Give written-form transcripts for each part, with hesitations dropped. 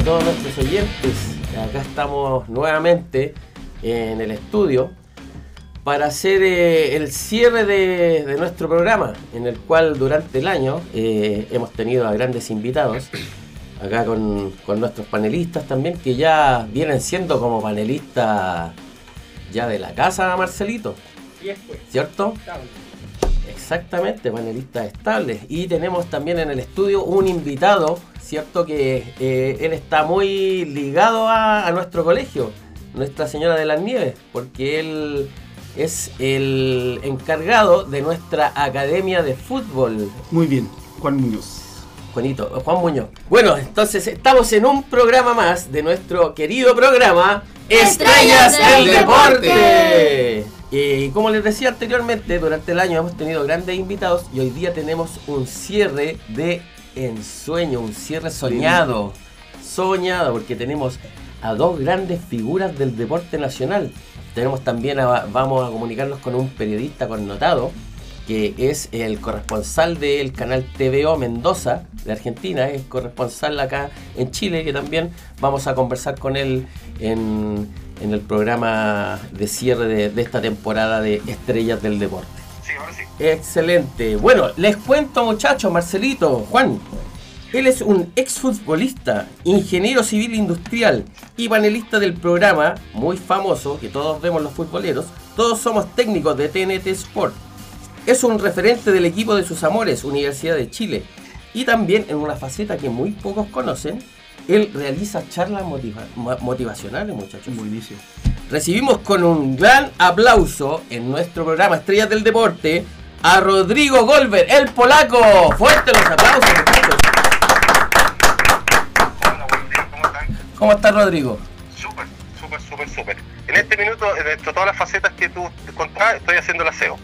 todos nuestros oyentes. Acá estamos nuevamente en el estudio para hacer el cierre de nuestro programa, en el cual durante el año hemos tenido a grandes invitados, acá con nuestros panelistas también, que ya vienen siendo como panelistas ya de la casa, Marcelito, ¿cierto? Exactamente, panelistas estables. Y tenemos también en el estudio un invitado, ¿cierto? Que él está muy ligado a nuestro colegio, Nuestra Señora de las Nieves, porque él es el encargado de nuestra academia de fútbol. Muy bien, Juan Muñoz. Juan Muñoz. Bueno, entonces estamos en un programa más de nuestro querido programa Estrellas del Deporte. Y como les decía anteriormente, durante el año hemos tenido grandes invitados y hoy día tenemos un cierre de ensueño, un cierre soñado. Soñado, porque tenemos a dos grandes figuras del deporte nacional. Tenemos también, vamos a comunicarnos con un periodista connotado, que es el corresponsal del canal TVO Mendoza, de Argentina, es corresponsal acá en Chile, que también vamos a conversar con él en el programa de cierre de esta temporada de Estrellas del Deporte. Sí, ahora sí. Excelente. Bueno, les cuento, muchachos, Marcelito, Juan. Él es un exfutbolista, ingeniero civil industrial y panelista del programa muy famoso que todos vemos los futboleros. Todos somos técnicos de TNT Sport. Es un referente del equipo de sus amores, Universidad de Chile. Y también en una faceta que muy pocos conocen, él realiza charlas motivacionales, muchachos. Buenísimo. Recibimos con un gran aplauso en nuestro programa Estrellas del Deporte a Rodrigo Golver, el polaco. Fuerte los aplausos, muchachos. Hola, buenos días, ¿cómo están? ¿Cómo está Rodrigo? Súper. En este minuto, entre todas las facetas que tú contás, estoy haciendo el aseo.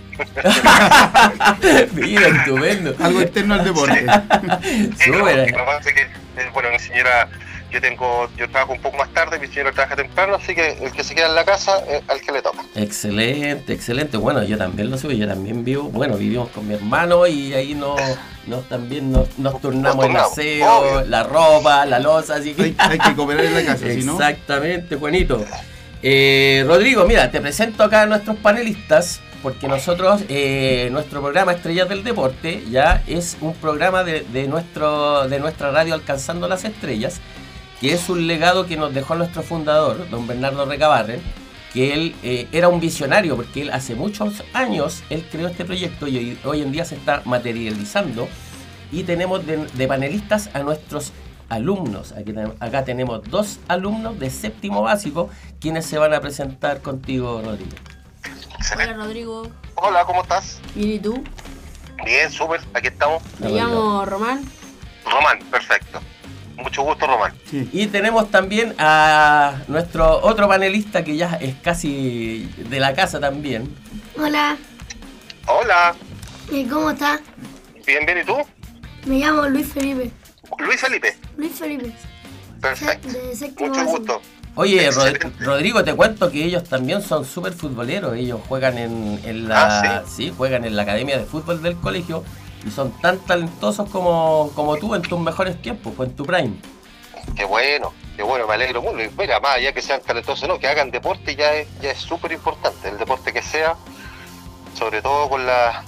Mira, estupendo. Algo externo al deporte. Súper. Bueno, mi señora, yo trabajo un poco más tarde, mi señora trabaja temprano, así que el que se queda en la casa es al que le toca. Excelente. Bueno, yo también lo subo, yo también vivimos con mi hermano y ahí también nos turnamos el aseo, obvio. La ropa, la loza, así que Hay que cooperar en la casa, si no. Exactamente, Juanito. Rodrigo, mira, te presento acá a nuestros panelistas, porque nosotros, nuestro programa Estrellas del Deporte, ya es un programa de nuestra radio Alcanzando las Estrellas, que es un legado que nos dejó nuestro fundador, don Bernardo Recabarren, que él era un visionario, porque él hace muchos años, él creó este proyecto y hoy en día se está materializando, y tenemos de panelistas a nuestros alumnos. Acá tenemos dos alumnos de séptimo básico, quienes se van a presentar contigo, Rodrigo. Excelente. Hola Rodrigo, Hola, ¿cómo estás? bien y tú? Bien, súper, aquí estamos. Me llamo Román. Román, perfecto. Mucho gusto, Román. Sí. Y tenemos también a nuestro otro panelista que ya es casi de la casa también. Hola, Hola, ¿cómo estás? bien, ¿y tú? Me llamo Luis Felipe. Luis Felipe, perfecto. De séptimo Mucho básico. gusto. Oye, Excelente. Rodrigo, te cuento que ellos también son súper futboleros. Ellos juegan en la juegan en la academia de fútbol del colegio y son tan talentosos como tú en tus mejores tiempos, pues en tu prime. Qué bueno, me alegro mucho. Mira, más allá que sean talentosos, no, que hagan deporte ya es súper importante. El deporte que sea, sobre todo con las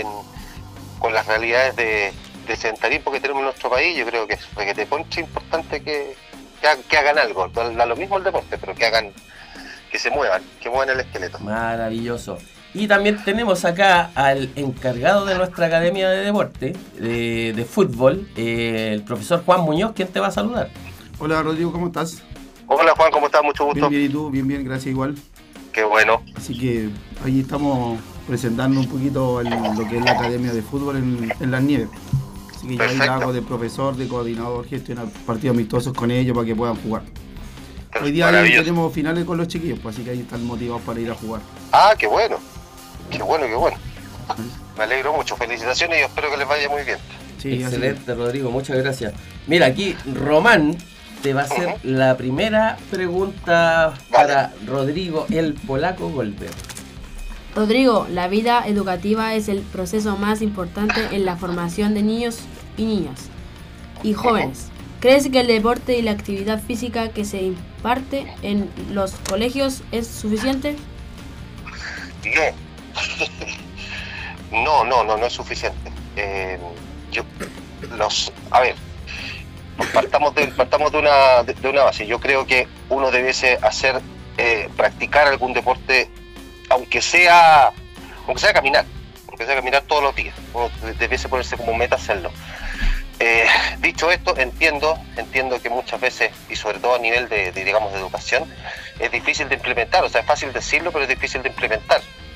realidades de sedentarismo que tenemos en nuestro país, yo creo que es requete contra importante que hagan algo. Da lo mismo el deporte, pero que se muevan, que muevan el esqueleto. Maravilloso. Y también tenemos acá al encargado de nuestra academia de deporte, de fútbol, el profesor Juan Muñoz, quien te va a saludar. Hola Rodrigo, ¿cómo estás? Hola Juan, ¿cómo estás? Mucho gusto. Bien, ¿y tú? Bien, gracias igual. Qué bueno. Así que ahí estamos presentando un poquito lo que es la academia de fútbol en Las Nieves. Así que ya ahí Perfecto. hago de profesor, de coordinador, gestionar partidos amistosos con ellos para que puedan jugar. Hoy día Maravilloso. tenemos finales con los chiquillos, pues, así que ahí están motivados para ir a jugar. Ah, qué bueno. Me alegro mucho. Felicitaciones y espero que les vaya muy bien. Sí, Excelente, Rodrigo, muchas gracias. Mira, aquí Román te va a hacer la primera pregunta para Rodrigo, el polaco Golver. Rodrigo, la vida educativa es el proceso más importante en la formación de niños y niñas y jóvenes. ¿Crees que el deporte y la actividad física que se imparte en los colegios es suficiente? No es suficiente. A ver, partamos de una base. Yo creo que uno debiese practicar algún deporte, aunque sea caminar todos los días. Uno debiese ponerse como meta hacerlo. Dicho esto, entiendo que muchas veces, y sobre todo a nivel de educación, es difícil de implementar. O sea, es fácil decirlo, pero es difícil de implementar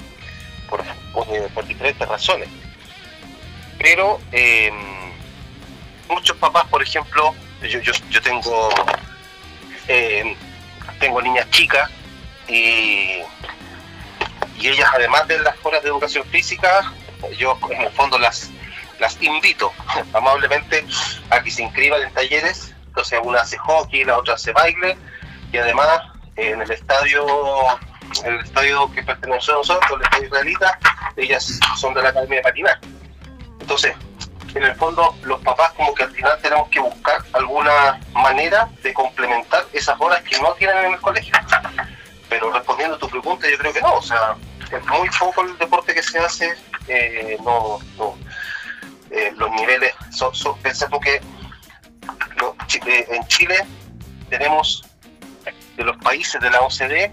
por diferentes razones. Pero muchos papás, por ejemplo, yo tengo niñas chicas y ellas, además de las horas de educación física, yo en el fondo las invito amablemente a que se inscriban en talleres. Entonces una hace hockey, la otra hace baile, y además en el estadio que pertenece a nosotros, el estadio israelita, ellas son de la academia de patinar. Entonces, en el fondo, los papás como que al final tenemos que buscar alguna manera de complementar esas horas que no tienen en el colegio. Pero respondiendo a tu pregunta, yo creo que no. O sea, es muy poco el deporte que se hace. Los niveles pensemos que en Chile tenemos, de los países de la OCDE,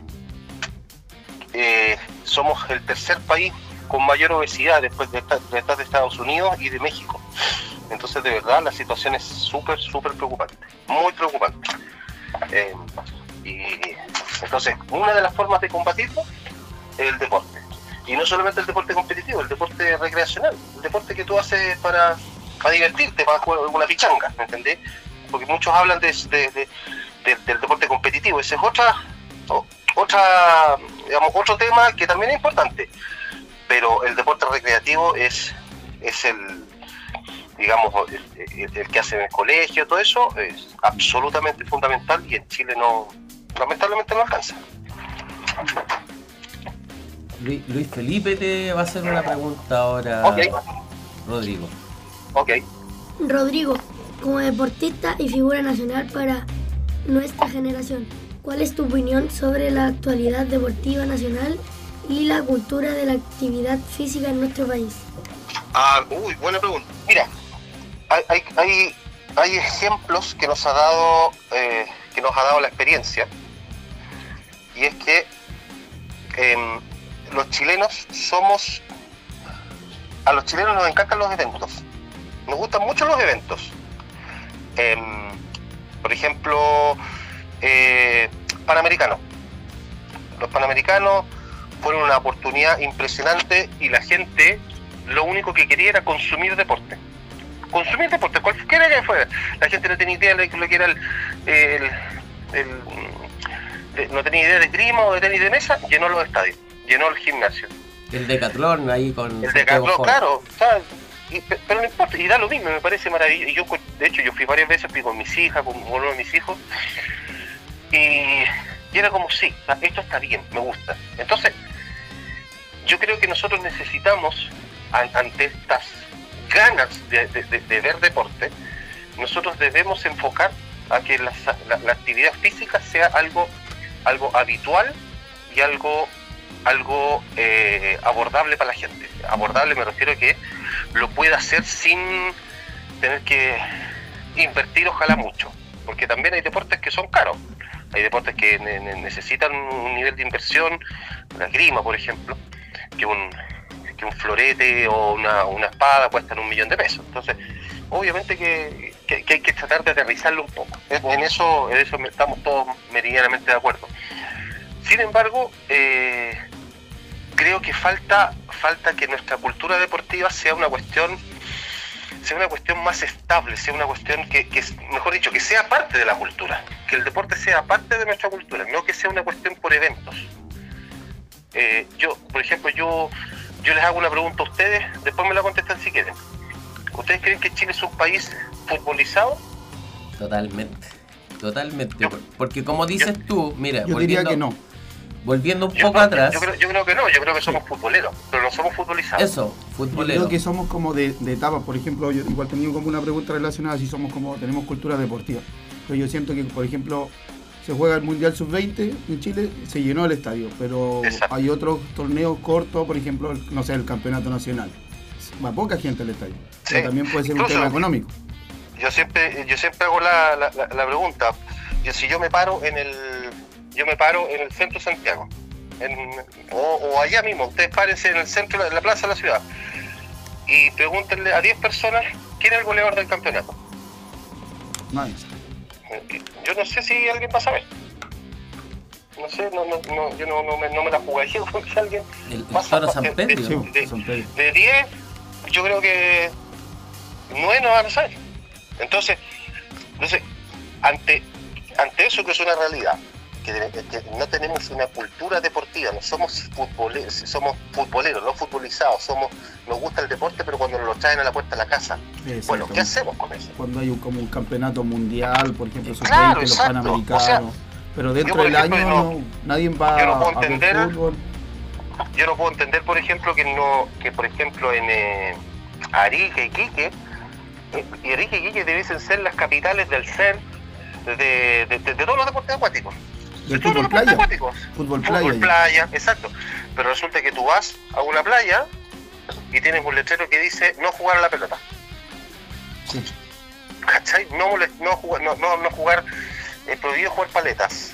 somos el tercer país con mayor obesidad después de Estados Unidos y de México. Entonces, de verdad, la situación es súper preocupante, muy preocupante. Y entonces, una de las formas de combatirlo es el deporte. Y no solamente el deporte competitivo, el deporte recreacional, el deporte que tú haces para divertirte, para jugar una pichanga, ¿me entendés? Porque muchos hablan del deporte competitivo. Ese es otro tema que también es importante. Pero el deporte recreativo es el que hace en el colegio, todo eso es absolutamente fundamental, y en Chile lamentablemente no alcanza. Luis Felipe te va a hacer una pregunta ahora. Okay. Rodrigo. Okay. Rodrigo, como deportista y figura nacional para nuestra generación, ¿cuál es tu opinión sobre la actualidad deportiva nacional y la cultura de la actividad física en nuestro país? Buena pregunta. Mira, hay ejemplos que nos ha dado la experiencia, y es que a los chilenos nos encantan los eventos, nos gustan mucho los eventos. Por ejemplo, Panamericanos. Los Panamericanos fueron una oportunidad impresionante, y la gente lo único que quería era consumir deporte, cualquiera que fuera. La gente no tenía idea de lo que era no tenía idea de esgrima o de tenis de mesa. Llenó los estadios, llenó el gimnasio. El decatlón ahí con... El decatlón, claro, ¿sabes? Pero no importa, y da lo mismo, me parece maravilloso. De hecho, yo fui varias veces, fui con mis hijas, con uno de mis hijos, y era como, sí, esto está bien, me gusta. Entonces, yo creo que nosotros necesitamos, ante estas ganas de ver deporte, nosotros debemos enfocar a que la actividad física sea algo habitual y algo abordable para la gente. Abordable me refiero a que lo pueda hacer sin tener que invertir, ojalá mucho, porque también hay deportes que son caros, hay deportes que necesitan un nivel de inversión. La esgrima, por ejemplo, que un florete o una espada cuestan $1.000.000. Entonces, obviamente que hay que tratar de aterrizarlo un poco. En eso estamos todos meridianamente de acuerdo. Sin embargo, creo que falta que nuestra cultura deportiva sea una cuestión más estable, sea una cuestión que mejor dicho, que sea parte de la cultura, que el deporte sea parte de nuestra cultura, no que sea una cuestión por eventos. Por ejemplo, yo les hago una pregunta a ustedes, después me la contestan si quieren. ¿Ustedes creen que Chile es un país futbolizado? Totalmente. Porque como dices tú, mira, yo diría que no. volviendo un poco atrás. Yo creo que no, yo creo que somos futboleros, pero no somos futbolizados. Eso, futboleros. Creo que somos como de etapas. Por ejemplo, yo igual tenía como una pregunta relacionada si somos como, tenemos cultura deportiva. Pero yo siento que, por ejemplo, se juega el Mundial Sub-20 en Chile, se llenó el estadio, pero Exacto. hay otros torneos cortos, por ejemplo, no sé, el Campeonato Nacional. Va poca gente al estadio. Sí. Pero también puede ser Incluso, un tema económico. Yo siempre hago la pregunta. Si yo me paro en el centro de Santiago, o allá mismo, ustedes párense en el centro, en la plaza de la ciudad, y pregúntenle a 10 personas quién es el goleador del campeonato. Nice. Yo no sé si alguien va a saber. No sé, yo no me la jugaría con que alguien El va a Toro saber. San Pedro. Sí, San Pedro. De 10, yo creo que 9 no van a saber. Entonces ante eso, que es una realidad, que no tenemos una cultura deportiva, no somos futboleros, no futbolizados, nos gusta el deporte, pero cuando nos lo traen a la puerta de la casa, bueno, ¿qué hacemos con eso? Cuando hay como un campeonato mundial, por ejemplo, esos Claro, 20, los exacto. Panamericanos, O sea, pero dentro yo, por del ejemplo, año nadie va yo no puedo a ver entender. fútbol. Yo no puedo entender, por ejemplo, que por ejemplo en Arica y Iquique, debiesen ser las capitales del ser de todos los deportes acuáticos. Del De todos los fútbol deportes playa. acuáticos. Fútbol Fútbol playa. playa, exacto. Pero resulta que tú vas a una playa y tienes un letrero que dice no jugar a la pelota. Sí. ¿Cachai? No jugar, prohibido jugar paletas.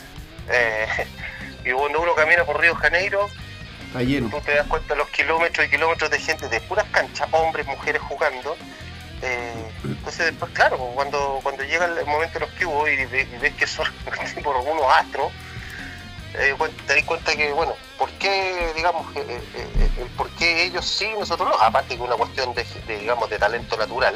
Y cuando uno camina por Río de Janeiro, Está lleno. tú te das cuenta de los kilómetros y kilómetros de gente, de puras canchas, hombres, mujeres jugando. Entonces después, claro, cuando llega el momento de los cubos y ves que son por algunos astros, te das cuenta que, bueno, ¿por qué, digamos, por qué ellos sí y nosotros no? Aparte que una cuestión digamos, de talento natural.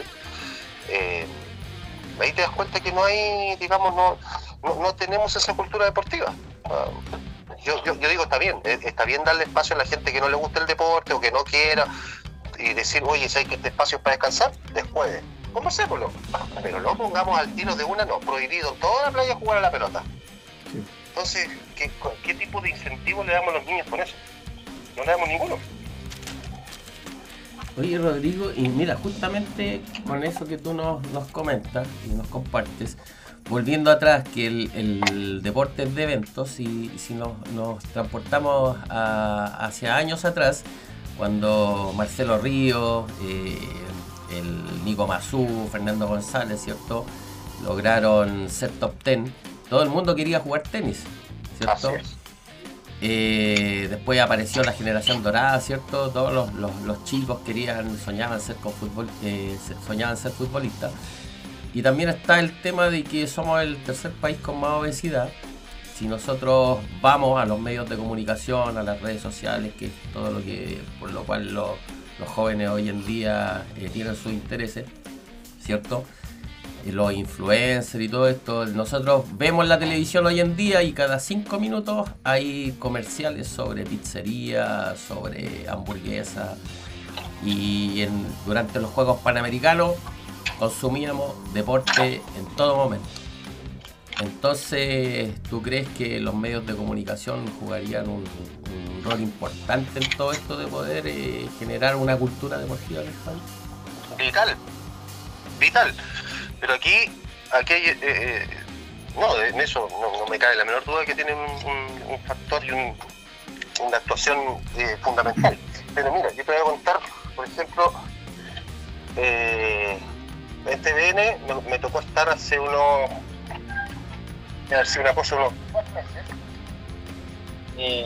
Ahí te das cuenta que no hay, digamos, no tenemos esa cultura deportiva. Yo digo, está bien darle espacio a la gente que no le gusta el deporte o que no quiera, y decir, oye, si hay que este espacio es para descansar, después, conversémoslo, pero no pongamos al tiro de una, no, prohibido en toda la playa jugar a la pelota. Sí. Entonces, ¿qué tipo de incentivo le damos a los niños con eso? No le damos ninguno. Oye, Rodrigo, y mira, justamente con eso que tú nos comentas y nos compartes, volviendo atrás, que el deporte es de eventos, y si nos transportamos hacia años atrás, cuando Marcelo Ríos, el Nico Mazú, Fernando González, ¿cierto?, lograron ser top 10, todo el mundo quería jugar tenis, ¿cierto? Así es. Después apareció la generación dorada, ¿cierto? Todos los chicos soñaban ser futbolistas. Y también está el tema de que somos el tercer país con más obesidad. Si nosotros vamos a los medios de comunicación, a las redes sociales, que es todo por lo cual los jóvenes hoy en día tienen sus intereses, ¿cierto? Los influencers y todo esto, nosotros vemos la televisión hoy en día y cada 5 minutos hay comerciales sobre pizzería, sobre hamburguesa, y durante los Juegos Panamericanos consumíamos deporte en todo momento. Entonces, ¿tú crees que los medios de comunicación jugarían un rol importante en todo esto de poder generar una cultura deportiva en España? Vital. Pero aquí hay, en eso no me cabe la menor duda que tienen un factor y una actuación fundamental. Pero mira, yo te voy a contar, por ejemplo, en TVN me tocó estar hace unos 4 meses. Y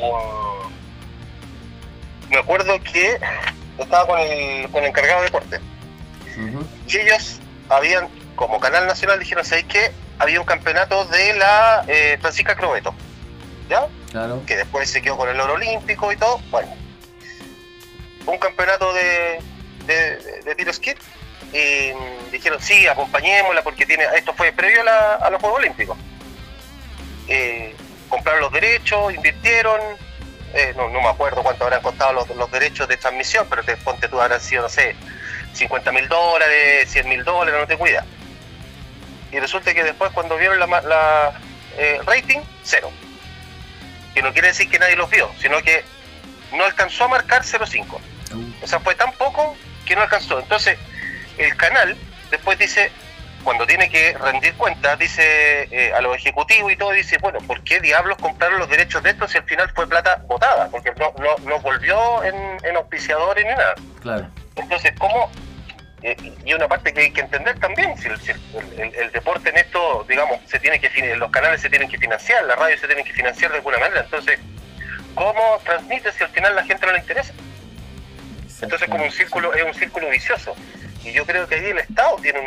me acuerdo que estaba con el encargado de deporte. Uh-huh. Y ellos habían, como canal nacional, dijeron, ¿sabéis qué? Había un campeonato de la Francisca Crobeto, ¿ya? Claro. Que después se quedó con el oro olímpico y todo. Bueno, un campeonato de tiro skid, y dijeron, sí, acompañémosla porque esto fue previo a los Juegos Olímpicos. Compraron los derechos, invirtieron, no me acuerdo cuánto habrán costado los derechos de transmisión, pero ponte tú, habrán sido, no sé, $50,000, $100,000, no te cuidas. Y resulta que después, cuando vieron la rating, 0. que no quiere decir que nadie los vio, sino que no alcanzó a marcar 0,5. O sea, fue tan poco que no alcanzó. Entonces, el canal después dice, cuando tiene que rendir cuentas, dice a los ejecutivos y todo, dice, bueno, ¿por qué diablos compraron los derechos de esto si al final fue plata botada? Porque no volvió en auspiciadores ni nada. Claro. Entonces, ¿cómo? Y una parte que hay que entender también, si el deporte en esto, digamos, los canales se tienen que financiar, la radio se tienen que financiar de alguna manera. Entonces, ¿cómo transmite si al final la gente no le interesa? Entonces, como es un círculo vicioso. Y yo creo que ahí el Estado tiene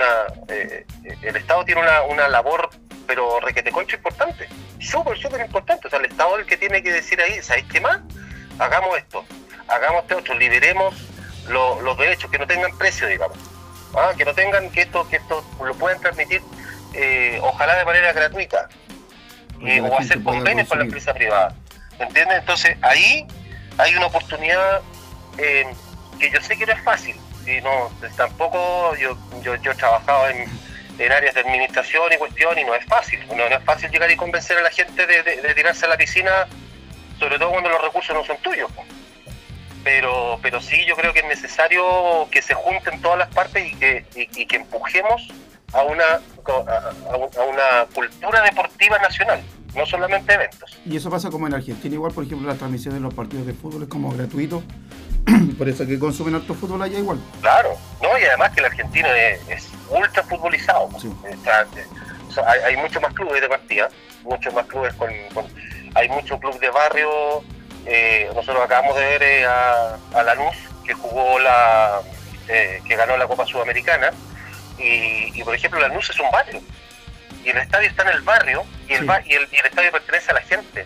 una labor, pero requeteconcho importante, súper importante. O sea, el Estado es el que tiene que decir ahí, ¿sabéis qué más? Hagamos esto otro, liberemos los derechos, que no tengan precio, digamos, que no tengan, que esto lo puedan transmitir, ojalá de manera gratuita, o hacer convenios con la empresa privada, ¿entiendes? Entonces ahí hay una oportunidad que yo sé que no es fácil. Y no, tampoco yo he trabajado en áreas de administración y cuestión, y no es fácil. No es fácil llegar y convencer a la gente de tirarse a la piscina, sobre todo cuando los recursos no son tuyos. Pero sí, yo creo que es necesario que se junten todas las partes y que empujemos a una cultura deportiva nacional, no solamente eventos. Y eso pasa como en Argentina, igual, por ejemplo, las transmisiones de los partidos de fútbol es como gratuito. Por eso que consumen harto fútbol allá igual. Claro, no, y además que el argentino es ultra futbolizado. Sí. Hay muchos más clubes de partida, muchos más clubes hay muchos clubes de barrio. Nosotros acabamos de ver a Lanús, que jugó que ganó la Copa Sudamericana, y por ejemplo Lanús es un barrio, y el estadio está en el barrio, y el estadio pertenece a la gente.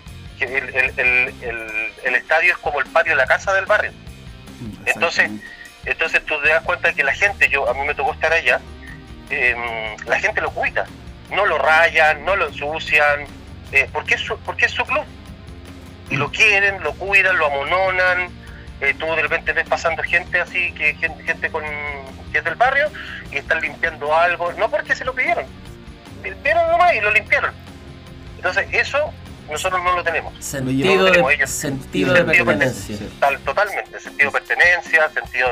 El estadio es como el patio de la casa del barrio. Entonces tú te das cuenta de que la gente, a mí me tocó estar allá, la gente lo cuida, no lo rayan, no lo ensucian, porque es su club, y lo quieren, lo cuidan, lo amononan. Tú de repente ves pasando gente así, gente que es del barrio, y están limpiando algo, no porque se lo pidieron, vieron nomás y lo limpiaron. Entonces eso nosotros no lo tenemos. Sentido de pertenencia. Totalmente, sentido de pertenencia, sentido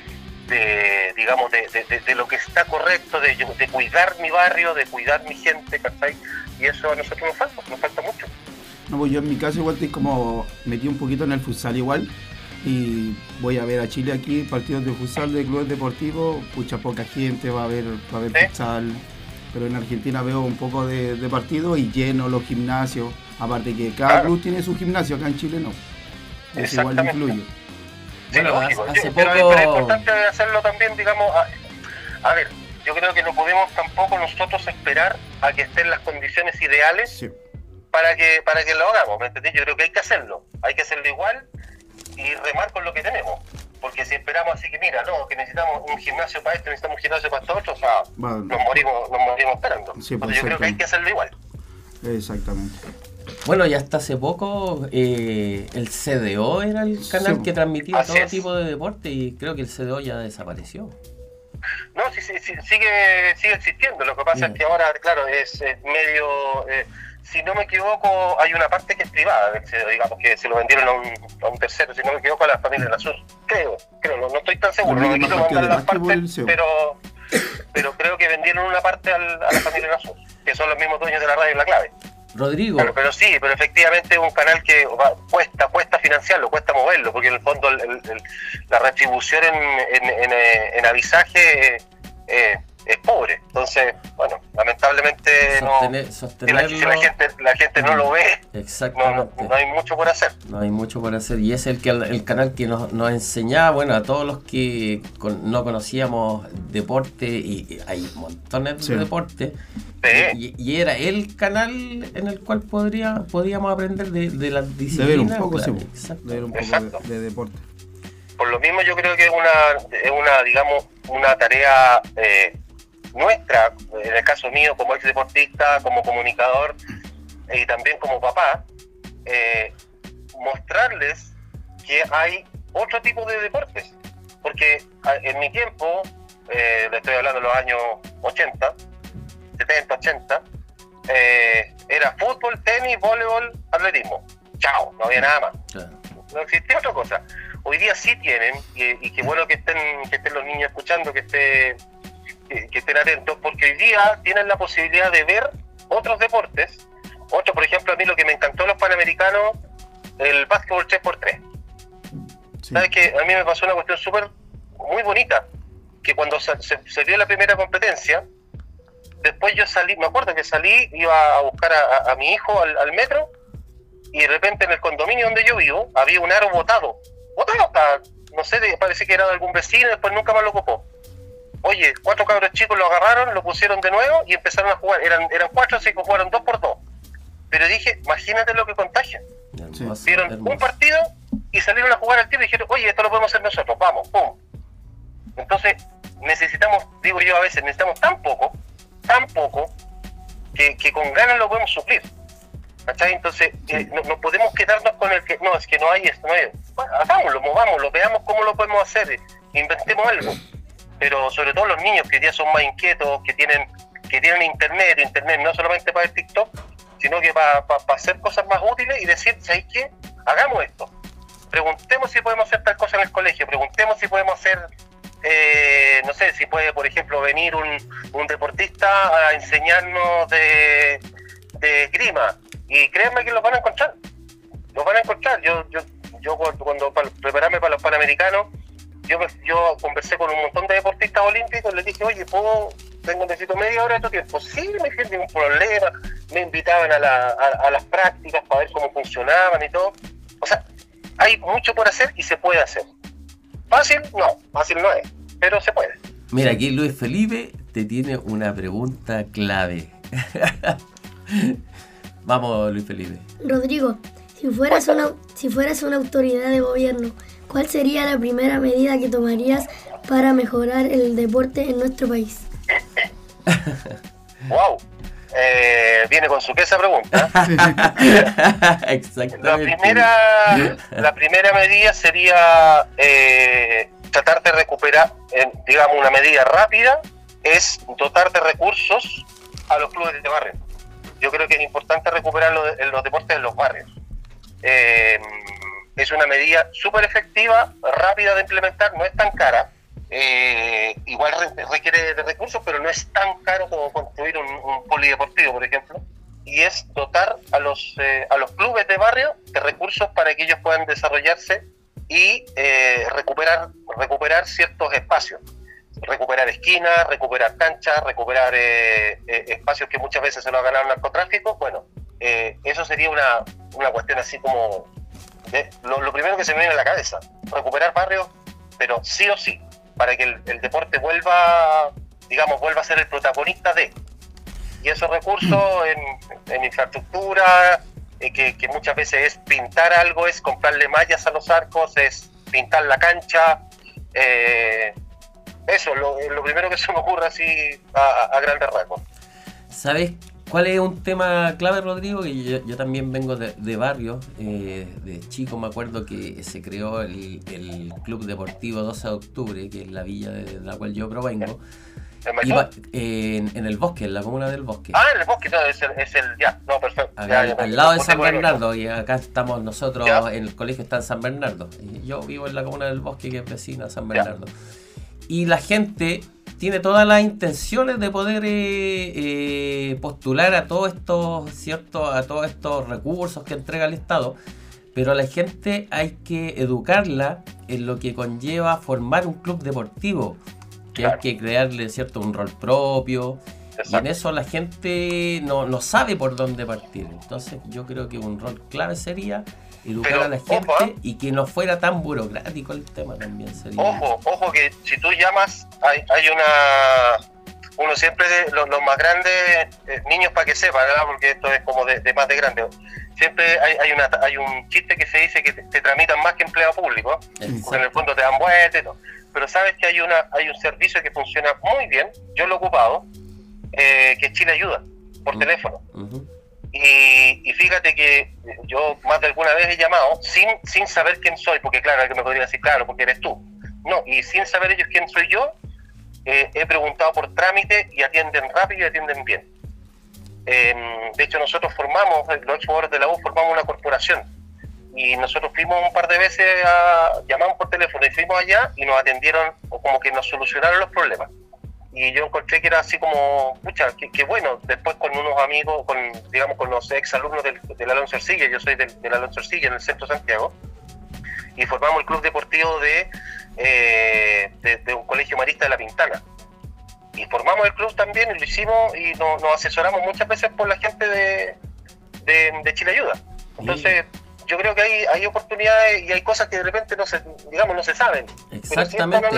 digamos, de lo que está correcto, de cuidar mi barrio, de cuidar mi gente, ¿cachai? Y eso a nosotros nos falta mucho. No, pues yo en mi caso igual estoy como metí un poquito en el futsal igual, y voy a ver a Chile aquí, partidos de futsal de clubes deportivos, pucha, poca gente, va a haber ¿sí? Futsal, pero en Argentina veo un poco de partidos y lleno los gimnasios, aparte que cada club tiene su gimnasio, acá en Chile no, eso igual influye. Sí, bueno, hace poco... Pero es importante hacerlo también, digamos, a ver, yo creo que no podemos tampoco nosotros esperar a que estén las condiciones ideales, sí, para que lo hagamos, ¿me entendés? Yo creo que hay que hacerlo igual y remar con lo que tenemos, porque si esperamos así que mira, no, que necesitamos un gimnasio para esto, necesitamos un gimnasio para esto otro, o sea, bueno, nos morimos esperando. Sí, entonces yo creo que hay que hacerlo igual. Exactamente. Bueno, y hasta hace poco el CDO era el canal que transmitía todo tipo de deporte, y creo que el CDO ya desapareció. No, sí, sigue existiendo. Lo que pasa es que ahora, claro, es medio... si no me equivoco, hay una parte que es privada del CDO, digamos, que se lo vendieron a un tercero, si no me equivoco, a la familia de la Sur. Creo, no estoy tan seguro, no me quiero mandar las partes, pero creo que vendieron una parte a la familia de la Sur, que son los mismos dueños de la radio en La Clave. Rodrigo. Pero sí, pero efectivamente es un canal que cuesta financiarlo, cuesta moverlo, porque en el fondo la retribución en avisaje es pobre. Entonces, bueno, lamentablemente si la gente no lo ve, exactamente, no hay mucho por hacer. No hay mucho por hacer, y es el canal que nos enseñaba, bueno, a todos los que no conocíamos deporte, y hay montones de deporte. Sí. Y era el canal en el cual podíamos aprender de las disciplinas. De ver un poco, claro, de ver un poco de deporte. Por lo mismo yo creo que es una digamos, una tarea nuestra, en el caso mío como ex deportista, como comunicador y también como papá, mostrarles que hay otro tipo de deportes, porque en mi tiempo, le estoy hablando de los años 80, 70, 80, era fútbol, tenis, voleibol, atletismo. chao, no había nada más. Claro. No existía otra cosa. Hoy día sí tienen, y qué bueno que estén los niños escuchando, que estén atentos, porque hoy día tienen la posibilidad de ver otros deportes. Por ejemplo, a mí lo que me encantó de los Panamericanos, el básquetbol 3x3. Sí. ¿Sabes qué? A mí me pasó una cuestión muy bonita, que cuando se dio la primera competencia, después yo salí, me acuerdo que salí, iba a buscar a mi hijo al metro, y de repente en el condominio donde yo vivo, había un aro botado hasta, no sé, parece que era de algún vecino, después nunca más lo ocupó. Oye, 4 cabros chicos lo agarraron, lo pusieron de nuevo y empezaron a jugar, eran 4, así que jugaron 2 por 2. Pero dije, imagínate lo que contagian. Hermoso, Vieron hermoso. un partido y salieron a jugar al tiro y dijeron, oye, esto lo podemos hacer nosotros, vamos, pum. Entonces, digo yo a veces, necesitamos tan poco, que con ganas lo podemos suplir. ¿Cachai? Entonces, no podemos quedarnos con el que, no, es que no hay esto, no hay. Bueno, hagámoslo, movámoslo, veamos cómo lo podemos hacer, inventemos algo. Pero sobre todo los niños que hoy día son más inquietos, que tienen internet no solamente para el TikTok, sino que para hacer cosas más útiles y decir, ¿sabes qué? Hagamos esto. Preguntemos si podemos hacer tal cosa en el colegio, preguntemos si podemos hacer, no sé, si puede, por ejemplo, venir un deportista a enseñarnos de esgrima. Y créanme que los van a encontrar. Yo cuando prepararme para los Panamericanos, yo conversé con un montón de deportistas olímpicos, les dije, oye, necesito media hora de tu tiempo. Sí, me dijeron, ningún problema. Me invitaban a las prácticas para ver cómo funcionaban y todo. O sea, hay mucho por hacer y se puede hacer. Fácil no es, pero se puede. Mira, aquí Luis Felipe te tiene una pregunta clave. Vamos, Luis Felipe. Rodrigo, si fueras una autoridad de gobierno, ¿cuál sería la primera medida que tomarías para mejorar el deporte en nuestro país? ¡Wow! Viene con su esa pregunta. Exactamente. La primera medida sería tratar de recuperar, digamos, una medida rápida, es dotar de recursos a los clubes de barrio. Yo creo que es importante recuperar los deportes en los barrios. Es una medida súper efectiva, rápida de implementar, no es tan cara. Igual requiere de recursos, pero no es tan caro como construir un polideportivo, por ejemplo. Y es dotar a los clubes de barrio de recursos para que ellos puedan desarrollarse y recuperar ciertos espacios. Recuperar esquinas, recuperar canchas, recuperar espacios que muchas veces se los ha ganado el narcotráfico. Bueno, eso sería una cuestión así como lo primero que se me viene a la cabeza, recuperar barrios, pero sí o sí, para que el deporte vuelva a ser el protagonista y esos recursos en infraestructura, que muchas veces es pintar algo, es comprarle mallas a los arcos, es pintar la cancha, eso, lo primero que se me ocurre así a grandes rasgos. ¿Sabes cuál es un tema clave, Rodrigo? Que yo también vengo de barrio, de chico me acuerdo que se creó el Club Deportivo 12 de Octubre, que es la villa de la cual yo provengo, en el Bosque, en la comuna del Bosque. Ah, en el Bosque, no, es el ya, no, perfecto. Al lado de San Bernardo, y acá estamos nosotros, en el colegio está en San Bernardo. Y yo vivo en la comuna del Bosque, que es vecina de San Bernardo. Y la gente tiene todas las intenciones de poder postular a todos estos recursos que entrega el Estado, pero a la gente hay que educarla en lo que conlleva formar un club deportivo, que hay que crearle un rol propio. Exacto. Y en eso la gente no sabe por dónde partir. Entonces yo creo que un rol clave sería educar a la gente y que no fuera tan burocrático el tema también sería. Ojo que si tú llamas, hay uno siempre los más grandes, niños para que sepan, ¿verdad? Porque esto es como de más de grande. Siempre hay un chiste que se dice que te tramitan más que empleado público, porque en el fondo te dan vueltas y todo. Pero sabes que hay un servicio que funciona muy bien, yo lo he ocupado, que es Chile Ayuda, por teléfono. Y fíjate que yo más de alguna vez he llamado sin saber quién soy, porque claro, alguien me podría decir, claro, porque eres tú. No, y sin saber ellos quién soy yo, he preguntado por trámite y atienden rápido y atienden bien. De hecho, nosotros formamos, los jugadores de la U formamos una corporación y nosotros fuimos un par de veces, llamamos por teléfono y fuimos allá y nos atendieron, o como que nos solucionaron los problemas. Y yo encontré que era así como, pucha, que bueno, después con unos amigos, con los ex alumnos del Alonso Ercilla, yo soy del Alonso Ercilla en el centro de Santiago, y formamos el club deportivo de un colegio marista de La Pintana. Y formamos el club también y lo hicimos y nos asesoramos muchas veces por la gente de Chile Ayuda. Entonces, yo creo que hay oportunidades y hay cosas que de repente no se saben. Exactamente,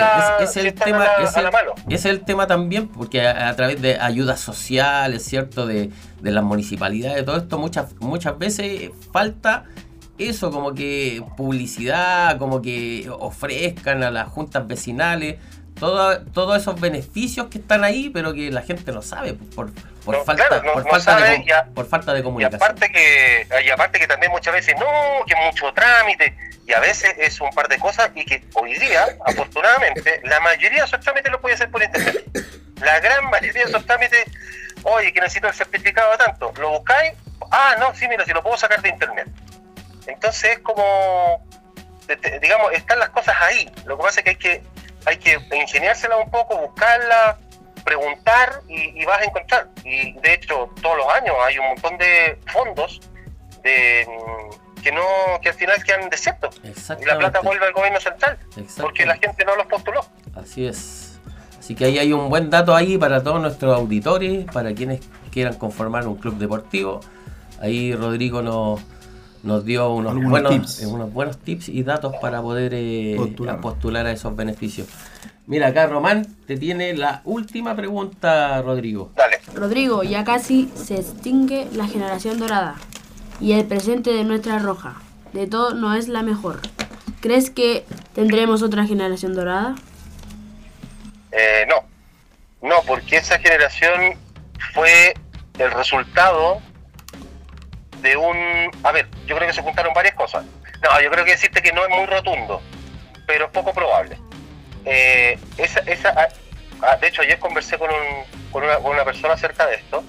es el tema también, porque a través de ayudas sociales, ¿cierto? De las municipalidades, todo esto, muchas veces falta eso, como que publicidad, como que ofrezcan a las juntas vecinales todos esos beneficios que están ahí, pero que la gente no sabe por falta de comunicación. Y aparte que también muchas veces que mucho trámite, y a veces es un par de cosas, y que hoy día, afortunadamente, la mayoría de esos trámites lo puede hacer por internet. La gran mayoría de esos trámites, oye, que necesito el certificado de tanto, lo buscáis, sí, mira, si lo puedo sacar de internet. Entonces es como, digamos, están las cosas ahí. Lo que pasa es que hay que ingeniárselas un poco, buscarlas, preguntar y vas a encontrar. Y de hecho, todos los años hay un montón de fondos que al final quedan desiertos. Y la plata vuelve al gobierno central, porque la gente no los postuló. Así es. Así que ahí hay un buen dato ahí para todos nuestros auditores, para quienes quieran conformar un club deportivo. Ahí Rodrigo nos dio unos buenos tips y datos para poder postular a esos beneficios. Mira, acá Román te tiene la última pregunta, Rodrigo. Dale. Rodrigo, ya casi se extingue la generación dorada y el presente de nuestra roja. De todo no es la mejor. ¿Crees que tendremos otra generación dorada? No, porque esa generación fue el resultado de yo creo que se juntaron varias cosas. Yo creo que decirte que no es muy rotundo, pero es poco probable. De hecho, ayer conversé con una persona acerca de esto.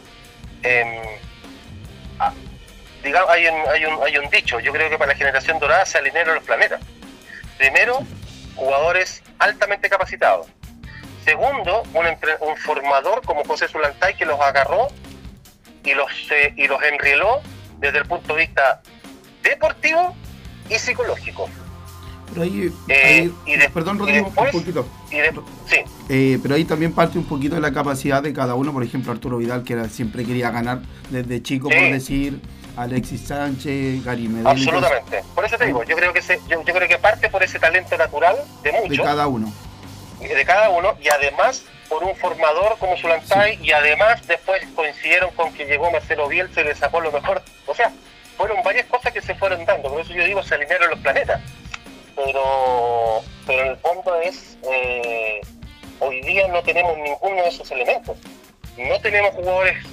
Digamos, hay un dicho. Yo creo que para la generación dorada se alinearon los planetas. Primero, jugadores altamente capacitados. Segundo, un formador como José Zulantay, que los agarró y los enrieló desde el punto de vista deportivo y psicológico. Pero perdón, Rodrigo, un poquito. Sí. Pero ahí también parte un poquito de la capacidad de cada uno. Por ejemplo, Arturo Vidal, que siempre quería ganar desde chico, por decir, Alexis Sánchez, Gary Medel. Absolutamente. Por eso te digo, yo creo que parte por ese talento natural de muchos. De cada uno, y además por un formador como Zulantay, y además después coincidieron con que llegó Marcelo Bielsa y le sacó lo mejor. O sea, fueron varias cosas que se fueron dando, por eso yo digo, se alinearon los planetas. Pero en el fondo es, hoy día no tenemos ninguno de esos elementos. No tenemos jugadores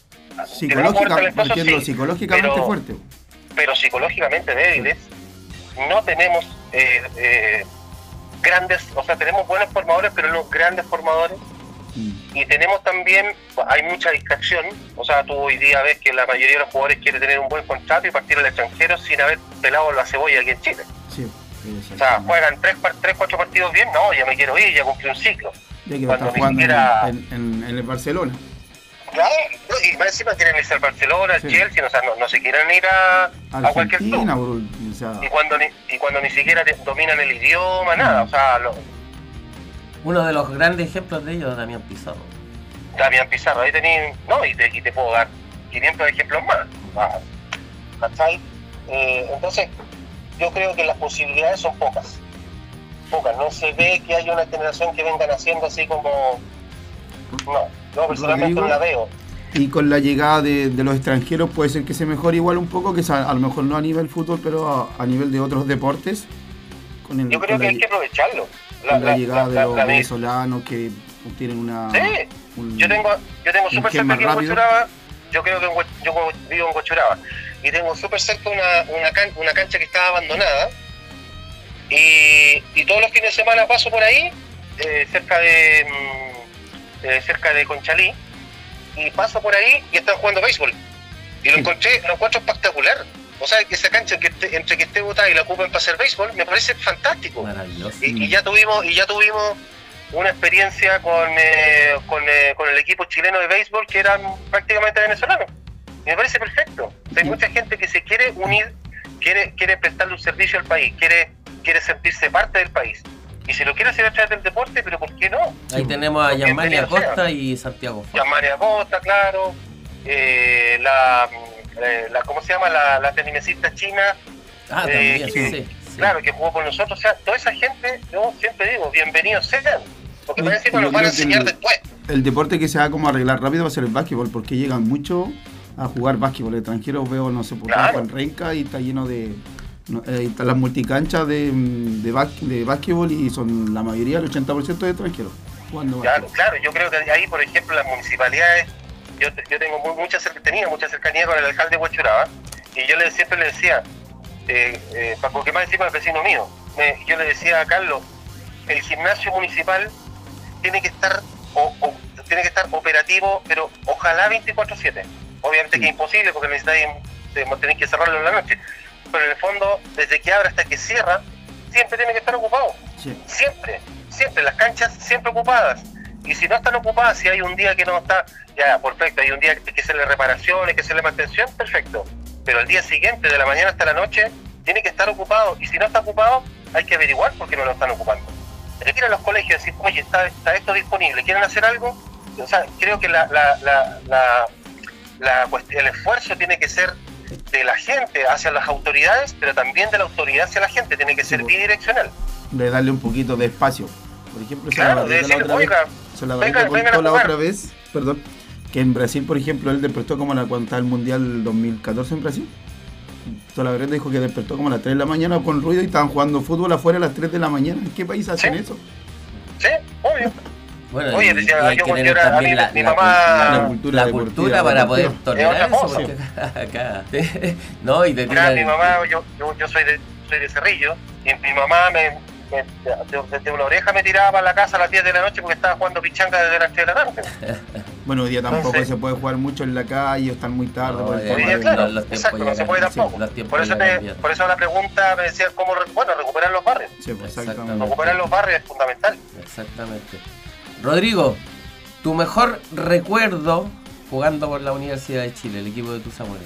psicológicamente fuertes, pero psicológicamente débiles. No tenemos grandes, o sea, tenemos buenos formadores, pero no grandes formadores. Y tenemos también, hay mucha distracción. O sea, tú hoy día ves que la mayoría de los jugadores quiere tener un buen contrato y partir al extranjero sin haber pelado la cebolla aquí en Chile. Sí, o sea, juegan 3-4 partidos bien, ya me quiero ir, ya cumplí un ciclo. Ya que va a estar jugando en el Barcelona. Claro, y más encima quieren irse al Barcelona, al Chelsea, o sea, no se quieren ir a cualquier club. O sea, y cuando ni siquiera dominan el idioma, nada, o sea... Uno de los grandes ejemplos de ellos es Damián Pizarro, ahí tenés... y te puedo dar 500 ejemplos más. ¿Cachai? Entonces, yo creo que las posibilidades son pocas. No se ve que haya una generación que vengan haciendo así como... No, personalmente no la veo. Y con la llegada de los extranjeros puede ser que se mejore igual un poco, que a lo mejor no a nivel fútbol, pero a nivel de otros deportes. Yo creo que hay que aprovecharlo. La llegada de los venezolanos que tienen una... Sí, yo tengo súper cerca aquí en Huachuraba. Yo vivo en Huachuraba y tengo súper cerca una cancha que estaba abandonada, y todos los fines de semana paso por ahí, cerca de Conchalí, y paso por ahí y están jugando béisbol, y lo encuentro espectacular. O o sea, que esa cancha entre que esté botada y la ocupen para hacer béisbol, me parece fantástico. Maravilloso. Y ya tuvimos una experiencia con el equipo chileno de béisbol que eran prácticamente venezolanos. Y me parece perfecto. Hay mucha gente que se quiere unir, quiere prestarle un servicio al país, quiere sentirse parte del país. Y si lo quiere hacer a través del deporte, pero ¿por qué no? Ahí tenemos a Yamani Acosta y Santiago. Yamani Acosta, claro. ¿Cómo se llama? La tenimesista china. También, sí. Claro, que jugó con nosotros. O sea, toda esa gente, yo siempre digo, bienvenidos sean. Porque me decir, nos van a enseñar después. El deporte que se va como a arreglar rápido va a ser el básquetbol, porque llegan mucho a jugar básquetbol. Extranjeros veo, no sé, por ejemplo, en Renca y está lleno de... están las multicanchas de básquetbol y son la mayoría, el 80% de extranjeros jugando básquetbol. Claro, yo creo que ahí, por ejemplo, las municipalidades, yo tengo mucha cercanía con el alcalde de Huachuraba, y yo siempre le decía, porque más encima el vecino mío, yo le decía a Carlos, el gimnasio municipal tiene que estar operativo, pero ojalá 24/7. Obviamente que es imposible porque tenéis que cerrarlo en la noche, pero en el fondo, desde que abre hasta que cierra, siempre tiene que estar ocupado. Sí. Siempre, las canchas siempre ocupadas. Y si no están ocupadas, si hay un día que no está, ya, perfecto, hay un día que hacerle reparaciones, que hacerle mantención, perfecto. Pero el día siguiente, de la mañana hasta la noche, tiene que estar ocupado. Y si no está ocupado, hay que averiguar por qué no lo están ocupando. Hay que ir a los colegios y decir, oye, está esto disponible, ¿quieren hacer algo? O sea, creo que el esfuerzo tiene que ser de la gente hacia las autoridades, pero también de la autoridad hacia la gente, tiene que ser bidireccional. De darle un poquito de espacio. Por ejemplo, la otra vez, perdón, que en Brasil, por ejemplo, él despertó como cuando estaba el Mundial 2014 en Brasil. Solabarrieta dijo que despertó como a las 3 de la mañana con ruido y estaban jugando fútbol afuera a las 3 de la mañana. ¿En qué país hacen eso? Sí, obvio. Bueno, oye, decía, yo considero a mi mamá... La cultura para poder tolerar eso, porque acá... No, y te mi mamá, yo soy de Cerrillo, y mi mamá desde una oreja me tiraba para la casa a las 10 de la noche porque estaba jugando pichanga desde las 3 de la tarde. Bueno, hoy día tampoco se puede jugar mucho en la calle, están muy tarde. Claro, exacto, no se puede tampoco. Por eso la pregunta me decía cómo recuperar los barrios. Sí, pues, exactamente. Recuperar los barrios es fundamental. Exactamente. Rodrigo, tu mejor recuerdo jugando por la Universidad de Chile, el equipo de tus amores.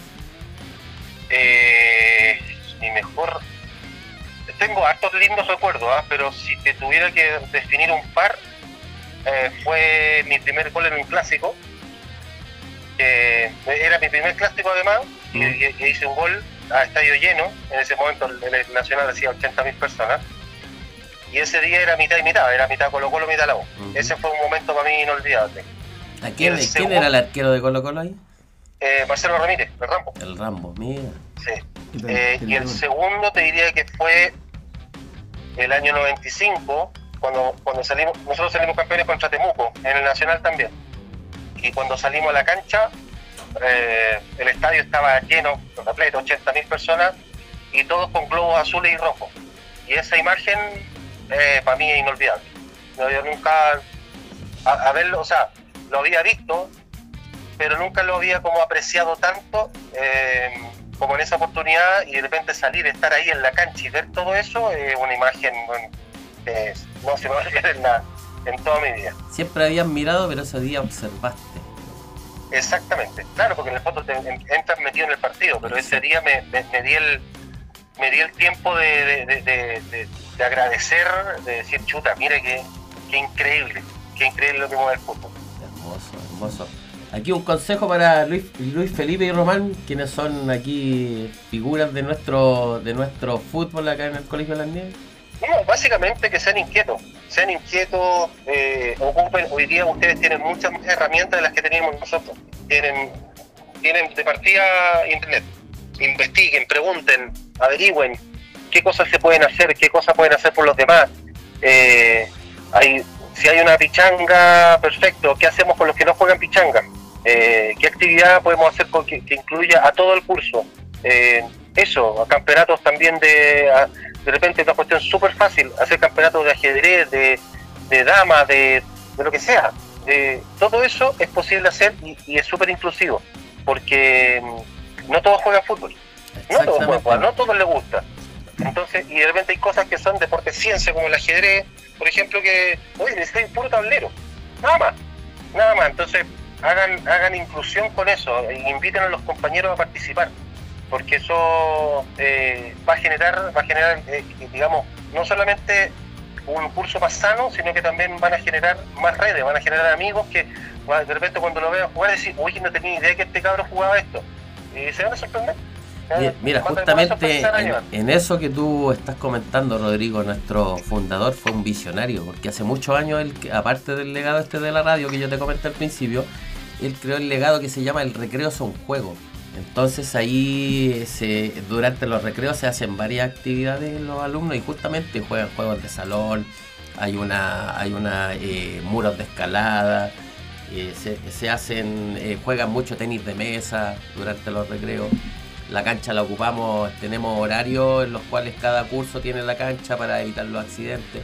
Mi mejor... Tengo hartos lindos recuerdos, pero si te tuviera que definir un par, fue mi primer gol en un clásico. Era mi primer clásico además, y hice un gol a estadio lleno. En ese momento el Nacional hacía 80.000 personas. Y ese día era mitad y mitad, era mitad Colo-Colo, mitad la U. Ese fue un momento para mí inolvidable. ¿Quién era el arquero de Colo-Colo ahí? Marcelo Ramírez, el Rambo. El Rambo, mira. Sí. Y el segundo te diría que fue el año 95, cuando nosotros salimos campeones contra Temuco, en el Nacional también. Y cuando salimos a la cancha, el estadio estaba lleno, repleto, 80.000 personas, y todos con globos azules y rojos. Y esa imagen, para mí es inolvidable. Yo nunca, o sea, lo había visto, pero nunca lo había como apreciado tanto como en esa oportunidad, y de repente salir, estar ahí en la cancha y ver todo eso, es una imagen que no se me va a olvidar en toda mi vida. Siempre habías mirado, pero ese día observaste. Exactamente, claro, porque en el fondo entras metido en el partido, pero ese día me di el tiempo de agradecer, de decir, chuta, mira qué increíble lo que mueve el fútbol. Hermoso. Aquí un consejo para Luis Felipe y Román, quienes son aquí figuras de nuestro fútbol acá en el Colegio de las Nieves. No, básicamente que sean inquietos, ocupen, hoy día ustedes tienen muchas más herramientas de las que teníamos nosotros. Tienen de partida internet, investiguen, pregunten, averigüen qué cosas se pueden hacer, qué cosas pueden hacer por los demás. Si hay una pichanga, perfecto, ¿qué hacemos con los que no juegan pichanga? ¿Qué actividad podemos hacer que incluya a todo el curso? Campeonatos también de repente una cuestión súper fácil, hacer campeonatos de ajedrez, de damas, de lo que sea. Todo eso es posible hacer y es súper inclusivo, porque no todos juegan fútbol. No todos pueden jugar, no a todos les gusta. Entonces, y de repente hay cosas que son deporte ciencia, como el ajedrez, por ejemplo, que, oye, necesitan puro tablero, nada más. Entonces, hagan inclusión con eso, inviten a los compañeros a participar, porque eso va a generar, digamos, no solamente un curso más sano, sino que también van a generar más redes, van a generar amigos que de repente cuando lo vean jugar decir, oye, no tenía idea que este cabro jugaba esto, y se van a sorprender. Mira, justamente en eso que tú estás comentando, Rodrigo, nuestro fundador fue un visionario, porque hace muchos años, aparte del legado de la radio que yo te comenté al principio, él creó el legado que se llama El Recreo son Juegos. Entonces ahí durante los recreos se hacen varias actividades los alumnos y justamente juegan juegos de salón, hay muros de escalada, juegan mucho tenis de mesa durante los recreos. La cancha la ocupamos, tenemos horarios en los cuales cada curso tiene la cancha para evitar los accidentes.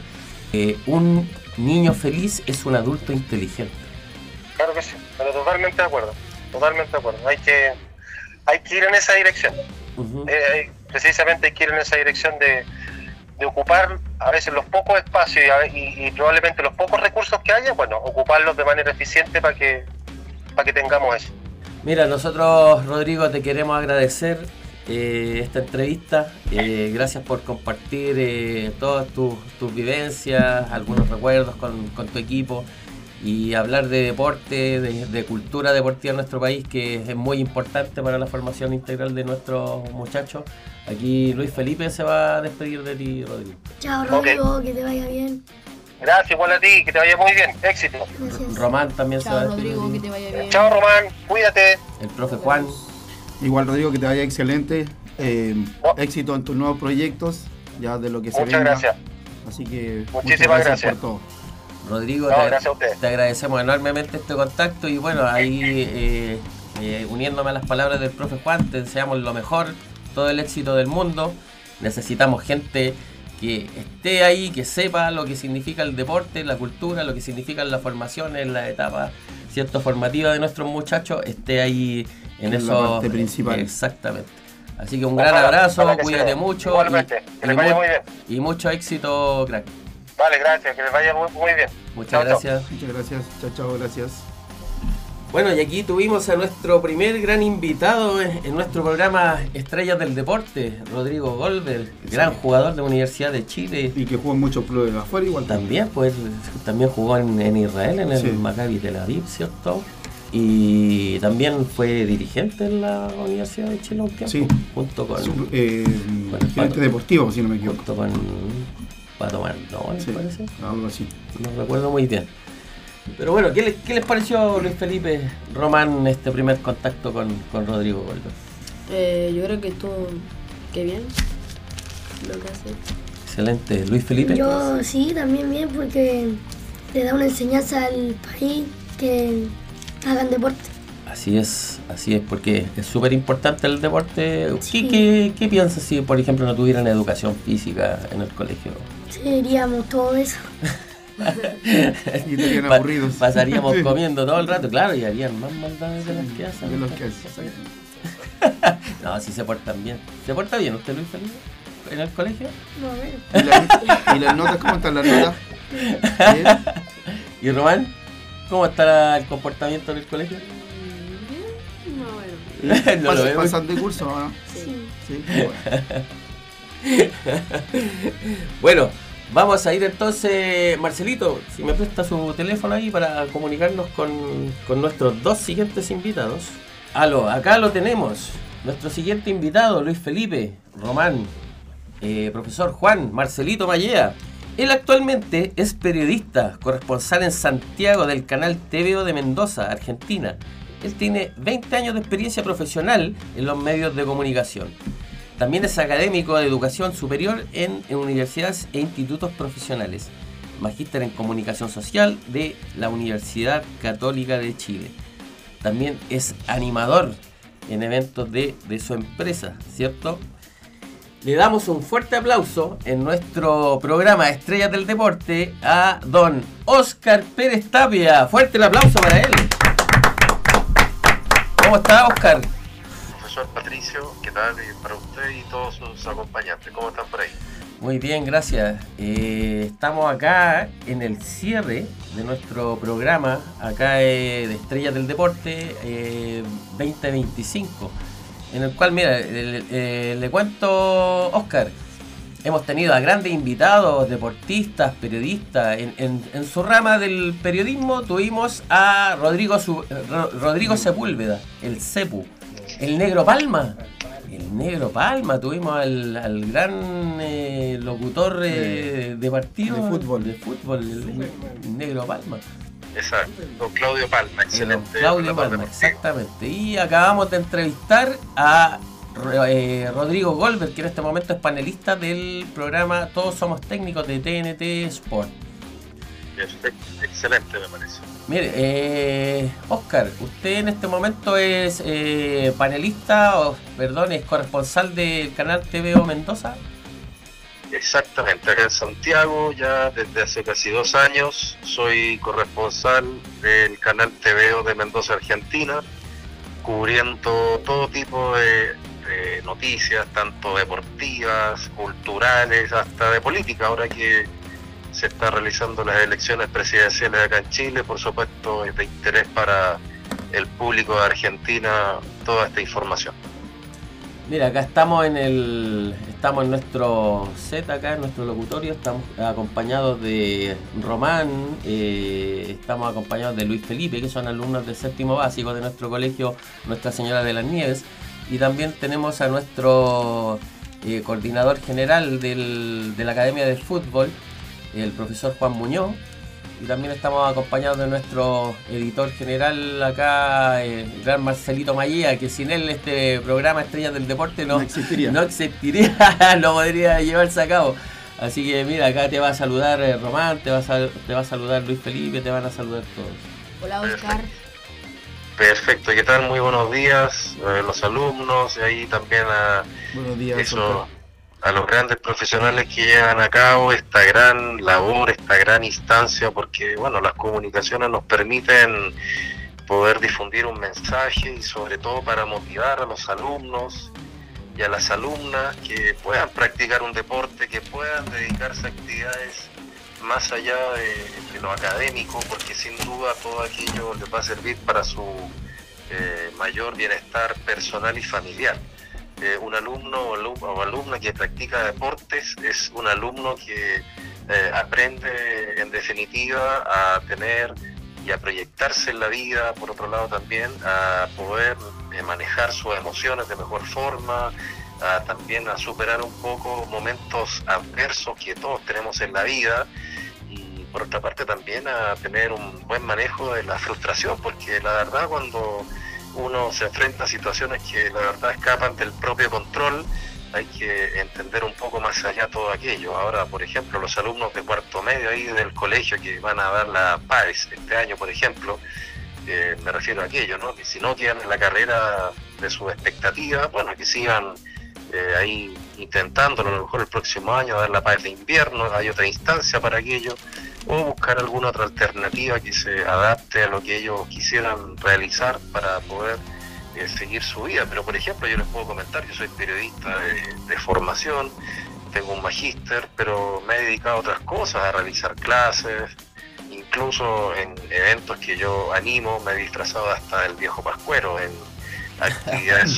Un niño feliz es un adulto inteligente. Claro que sí, pero totalmente de acuerdo. Hay que ir en esa dirección. Uh-huh. Precisamente hay que ir en esa dirección de ocupar a veces los pocos espacios y probablemente los pocos recursos que haya, bueno, ocuparlos de manera eficiente para que tengamos eso. Mira, nosotros, Rodrigo, te queremos agradecer esta entrevista. Gracias por compartir todas tus vivencias, algunos recuerdos con tu equipo y hablar de deporte, de cultura deportiva en nuestro país, que es muy importante para la formación integral de nuestros muchachos. Aquí Luis Felipe se va a despedir de ti, Rodrigo. Chao, Rodrigo, que te vaya bien. Gracias, igual a ti, que te vaya muy bien, éxito. Gracias. Román también se va a despedir. Rodrigo, que te vaya bien. Chao, Román, cuídate. El profe Juan. Igual, Rodrigo, que te vaya excelente. Éxito en tus nuevos proyectos, ya de lo que se Muchas venga. Gracias. Así que muchísimas gracias por todo. Rodrigo, gracias a usted. Te agradecemos enormemente este contacto y bueno, ahí uniéndome a las palabras del profe Juan, te deseamos lo mejor, todo el éxito del mundo. Necesitamos gente que esté ahí, que sepa lo que significa el deporte, la cultura, lo que significan las formaciones, la etapa formativa de nuestros muchachos, esté ahí en eso. La parte principal. Exactamente. Así que un gran abrazo, cuídate mucho. Igualmente, que les vaya muy bien. Y mucho éxito, crack. Vale, gracias, que les vaya muy bien. Muchas gracias. Muchas gracias. Chao, gracias. Bueno, y aquí tuvimos a nuestro primer gran invitado en nuestro programa Estrellas del Deporte, Rodrigo Goldberg, gran jugador de la Universidad de Chile. Y que jugó en muchos clubes de afuera igual. También, pues, también jugó en Israel, en el Maccabi Tel Aviv, ¿cierto? Y también fue dirigente en la Universidad de Chile un tiempo, junto con gerente deportivo, si no me equivoco. Junto con Pato Martón, ¿me parece? Algo así. No recuerdo muy bien. Pero bueno, ¿qué les pareció, Luis Felipe, Román, este primer contacto con Rodrigo Goldberg? Yo creo que estuvo bien lo que hace. Excelente. Luis Felipe. Yo sí, también bien, porque le da una enseñanza al país que hagan deporte. Así es, porque es súper importante el deporte. Sí. ¿Qué piensas si, por ejemplo, no tuvieran educación física en el colegio? Seríamos todo eso. Y estarían aburridos. Pasaríamos comiendo todo el rato, claro, y harían más maldades de las que hacen. No, si se portan bien. ¿Se porta bien usted, Luis Felipe, en el colegio? No, bueno. ¿Y las notas? ¿Cómo están las notas? ¿Bien? ¿Y Román? ¿Cómo está el comportamiento en el colegio? Bien. No lo veo. ¿Pasan de curso, no? Sí. Bueno, vamos a ir entonces, Marcelito, si me presta su teléfono ahí para comunicarnos con nuestros dos siguientes invitados. Aló, acá lo tenemos. Nuestro siguiente invitado, Luis Felipe, Román, profesor Juan, Marcelito Mallea. Él actualmente es periodista, corresponsal en Santiago del canal TVO de Mendoza, Argentina. Él tiene 20 años de experiencia profesional en los medios de comunicación. También es académico de educación superior en universidades e institutos profesionales. Magíster en comunicación social de la Universidad Católica de Chile. También es animador en eventos de su empresa, ¿cierto? Le damos un fuerte aplauso en nuestro programa Estrellas del Deporte a don Óscar Pérez Tapia. Fuerte el aplauso para él. ¿Cómo está, Óscar? profesor Patricio, ¿qué tal? Y para usted y todos sus acompañantes, ¿cómo están por ahí? Muy bien, gracias. Estamos acá en el cierre de nuestro programa, acá de Estrellas del Deporte 2025, en el cual, mira, le cuento, Oscar, hemos tenido a grandes invitados, deportistas, periodistas. En su rama del periodismo tuvimos a Rodrigo Sepúlveda, el Cepu, el Negro Palma. El Negro Palma, tuvimos al gran locutor de partido de fútbol, el Negro Palma. Exacto, don Claudio Palma, excelente. Claudio Palma, exactamente. Y acabamos de entrevistar a Rodrigo Goldberg, que en este momento es panelista del programa Todos Somos Técnicos de TNT Sport. Perfecto, excelente me parece. Mire, Oscar, usted en este momento es panelista, es corresponsal del canal TVO Mendoza. Exactamente, acá en Santiago, ya desde hace casi 2 años, soy corresponsal del canal TVO de Mendoza, Argentina, cubriendo todo tipo de noticias, tanto deportivas, culturales, hasta de política, ahora que se están realizando las elecciones presidenciales acá en Chile. Por supuesto, es de interés para el público de Argentina toda esta información. Mira, acá estamos en nuestro set, acá en nuestro locutorio, estamos acompañados de Román, estamos acompañados de Luis Felipe, que son alumnos del 7º básico de nuestro colegio Nuestra Señora de las Nieves, y también tenemos a nuestro coordinador general de la Academia de Fútbol, el profesor Juan Muñoz, y también estamos acompañados de nuestro editor general acá, el gran Marcelito Mayea, que sin él este programa Estrellas del Deporte no existiría, no podría llevarse a cabo. Así que mira, acá te va a saludar Román, te va a saludar Luis Felipe, te van a saludar todos. Hola, Oscar. Perfecto, ¿qué tal? Muy buenos días los alumnos, y ahí también buenos días, a los grandes profesionales que llevan a cabo esta gran labor, esta gran instancia, porque bueno, las comunicaciones nos permiten poder difundir un mensaje y sobre todo para motivar a los alumnos y a las alumnas que puedan practicar un deporte, que puedan dedicarse a actividades más allá de lo académico, porque sin duda todo aquello les va a servir para su mayor bienestar personal y familiar. Un alumno o alumna que practica deportes es un alumno que aprende en definitiva a tener y a proyectarse en la vida, por otro lado también a poder manejar sus emociones de mejor forma, también a superar un poco momentos adversos que todos tenemos en la vida, y por otra parte también a tener un buen manejo de la frustración, porque la verdad cuando uno se enfrenta a situaciones que la verdad escapan del propio control, hay que entender un poco más allá todo aquello. Ahora, por ejemplo, los alumnos de cuarto medio ahí del colegio que van a dar la PAES este año, por ejemplo, me refiero a aquello, ¿no? Que si no quedan en la carrera de sus expectativas, bueno, que sigan ahí intentándolo, a lo mejor el próximo año dar la PAES de invierno, hay otra instancia para aquello, o buscar alguna otra alternativa que se adapte a lo que ellos quisieran realizar para poder seguir su vida. Pero por ejemplo, yo les puedo comentar, yo soy periodista de formación, tengo un magíster, pero me he dedicado a otras cosas, a realizar clases, incluso en eventos que yo animo, me he disfrazado hasta el viejo pascuero en actividades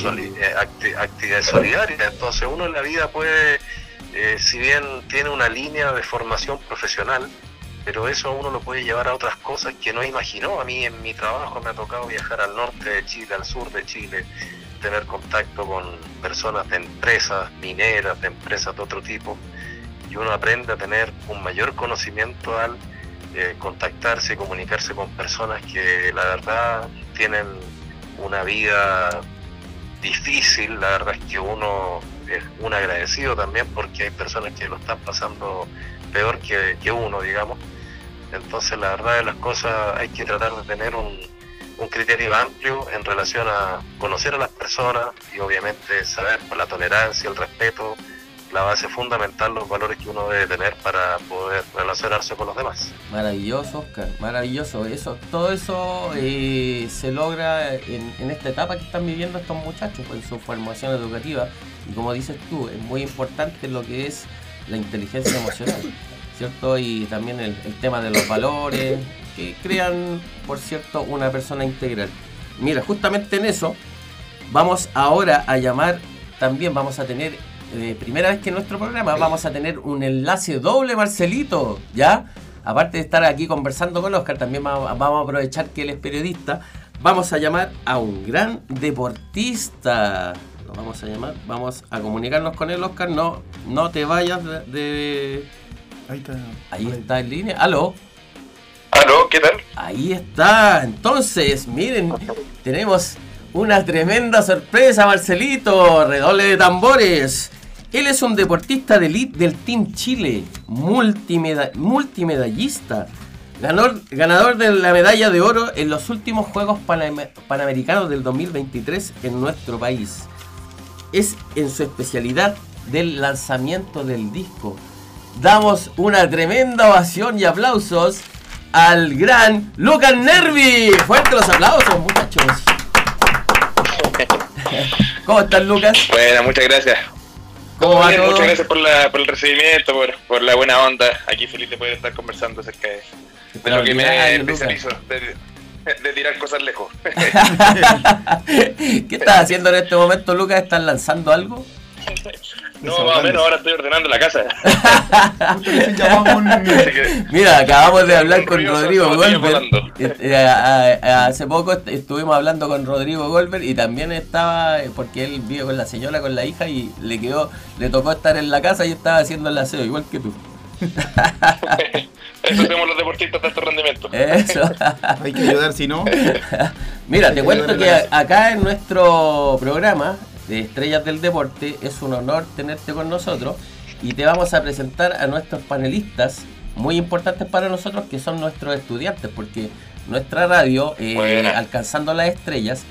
solidarias. Entonces uno en la vida puede, si bien tiene una línea de formación profesional, pero eso uno lo puede llevar a otras cosas que no imaginó. A mí en mi trabajo me ha tocado viajar al norte de Chile, al sur de Chile, tener contacto con personas de empresas mineras, de empresas de otro tipo, y uno aprende a tener un mayor conocimiento al contactarse y comunicarse con personas que la verdad tienen una vida difícil. La verdad es que uno es un agradecido también, porque hay personas que lo están pasando peor que uno, digamos. Entonces la verdad de las cosas, hay que tratar de tener un criterio amplio en relación a conocer a las personas y obviamente saber por la tolerancia, el respeto, la base fundamental, los valores que uno debe tener para poder relacionarse con los demás. Maravilloso, Oscar, maravilloso. Todo eso se logra en esta etapa que están viviendo estos muchachos en su formación educativa. Y como dices tú, es muy importante lo que es la inteligencia emocional, ¿cierto? Y también el tema de los valores que crean, por cierto, una persona integral. Mira, justamente en eso vamos ahora a llamar, también vamos a tener, primera vez que en nuestro programa vamos a tener un enlace doble, Marcelito, ¿ya? Aparte de estar aquí conversando con Oscar, también vamos a aprovechar que él es periodista. Vamos a llamar a un gran deportista. Lo vamos a llamar, vamos a comunicarnos con él, Oscar. No te vayas de... Ahí está en línea. ¿Aló? ¿Aló? ¿Qué tal? Ahí está. Entonces, miren, tenemos una tremenda sorpresa, Marcelito. Redoble de tambores. Él es un deportista de elite del Team Chile, multimedallista, ganador de la medalla de oro en los últimos Juegos Panamericanos del 2023 en nuestro país. Es en su especialidad del lanzamiento del disco. Damos una tremenda ovación y aplausos al gran Lucas Nervi. Fuerte los aplausos, muchachos. ¿Cómo estás, Lucas? Bueno, muchas gracias. ¿Cómo va todo? Muchas gracias por el recibimiento, por la buena onda. Aquí feliz de poder estar conversando acerca de lo que me especializo, de tirar cosas lejos. ¿Qué estás haciendo en este momento, Lucas? ¿Estás lanzando algo? No, más o menos ahora estoy ordenando la casa. Mira, acabamos de hablar con Rodrigo Goldberg. Hace poco estuvimos hablando con Rodrigo Goldberg y también estaba, porque él vive con la señora, con la hija, y le tocó estar en la casa y estaba haciendo el aseo, igual que tú. Eso hacemos los deportistas de alto rendimiento. Eso. Hay que ayudar, si no. Mira, te cuento que acá en nuestro programa de Estrellas del Deporte es un honor tenerte con nosotros y te vamos a presentar a nuestros panelistas muy importantes para nosotros, que son nuestros estudiantes, porque nuestra radio, Alcanzando las Estrellas,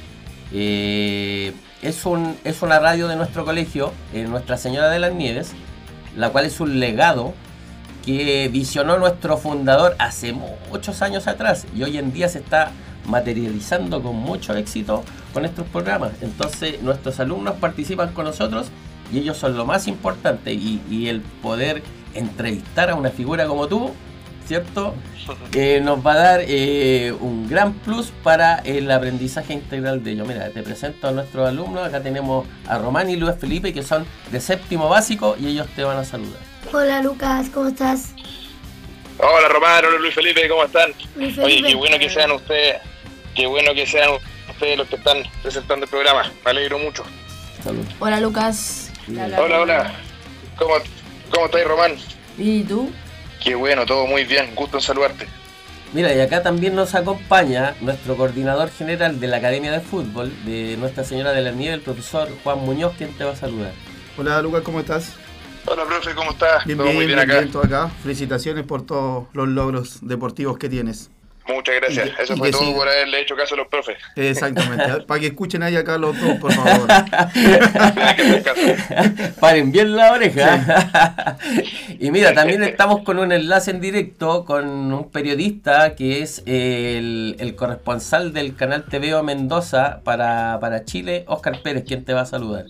es una radio de nuestro colegio, Nuestra Señora de las Nieves, la cual es un legado que visionó nuestro fundador hace muchos años atrás y hoy en día se está materializando con mucho éxito con estos programas. Entonces nuestros alumnos participan con nosotros y ellos son lo más importante, y el poder entrevistar a una figura como tú, ¿cierto? Nos va a dar un gran plus para el aprendizaje integral de ellos. Mira, te presento a nuestros alumnos. Acá tenemos a Román y Luis Felipe, que son de séptimo básico, y ellos te van a saludar. Hola Lucas, ¿cómo estás? Hola Román, hola Luis Felipe, ¿cómo están? Luis Felipe. Oye, qué bueno que sean ustedes los que están presentando el programa. Me alegro mucho. Salud. Hola Lucas. Hola. ¿Cómo estás, Román? ¿Y tú? Qué bueno, todo muy bien, gusto en saludarte. Mira, y acá también nos acompaña nuestro coordinador general de la Academia de Fútbol de Nuestra Señora de la Nieve, el profesor Juan Muñoz, quien te va a saludar. Hola Lucas, ¿cómo estás? Hola, profe, ¿cómo estás? Bien, todo muy bien acá. todo acá. Felicitaciones por todos los logros deportivos que tienes. Muchas gracias. Eso fue todo por haberle hecho caso a los profes. Exactamente. Para que escuchen ahí acá los dos, por favor. Tienen que hacer caso. Paren bien la oreja. Y mira, también estamos con un enlace en directo con un periodista que es el corresponsal del canal TVO Mendoza para Chile, Oscar Pérez, quien te va a saludar.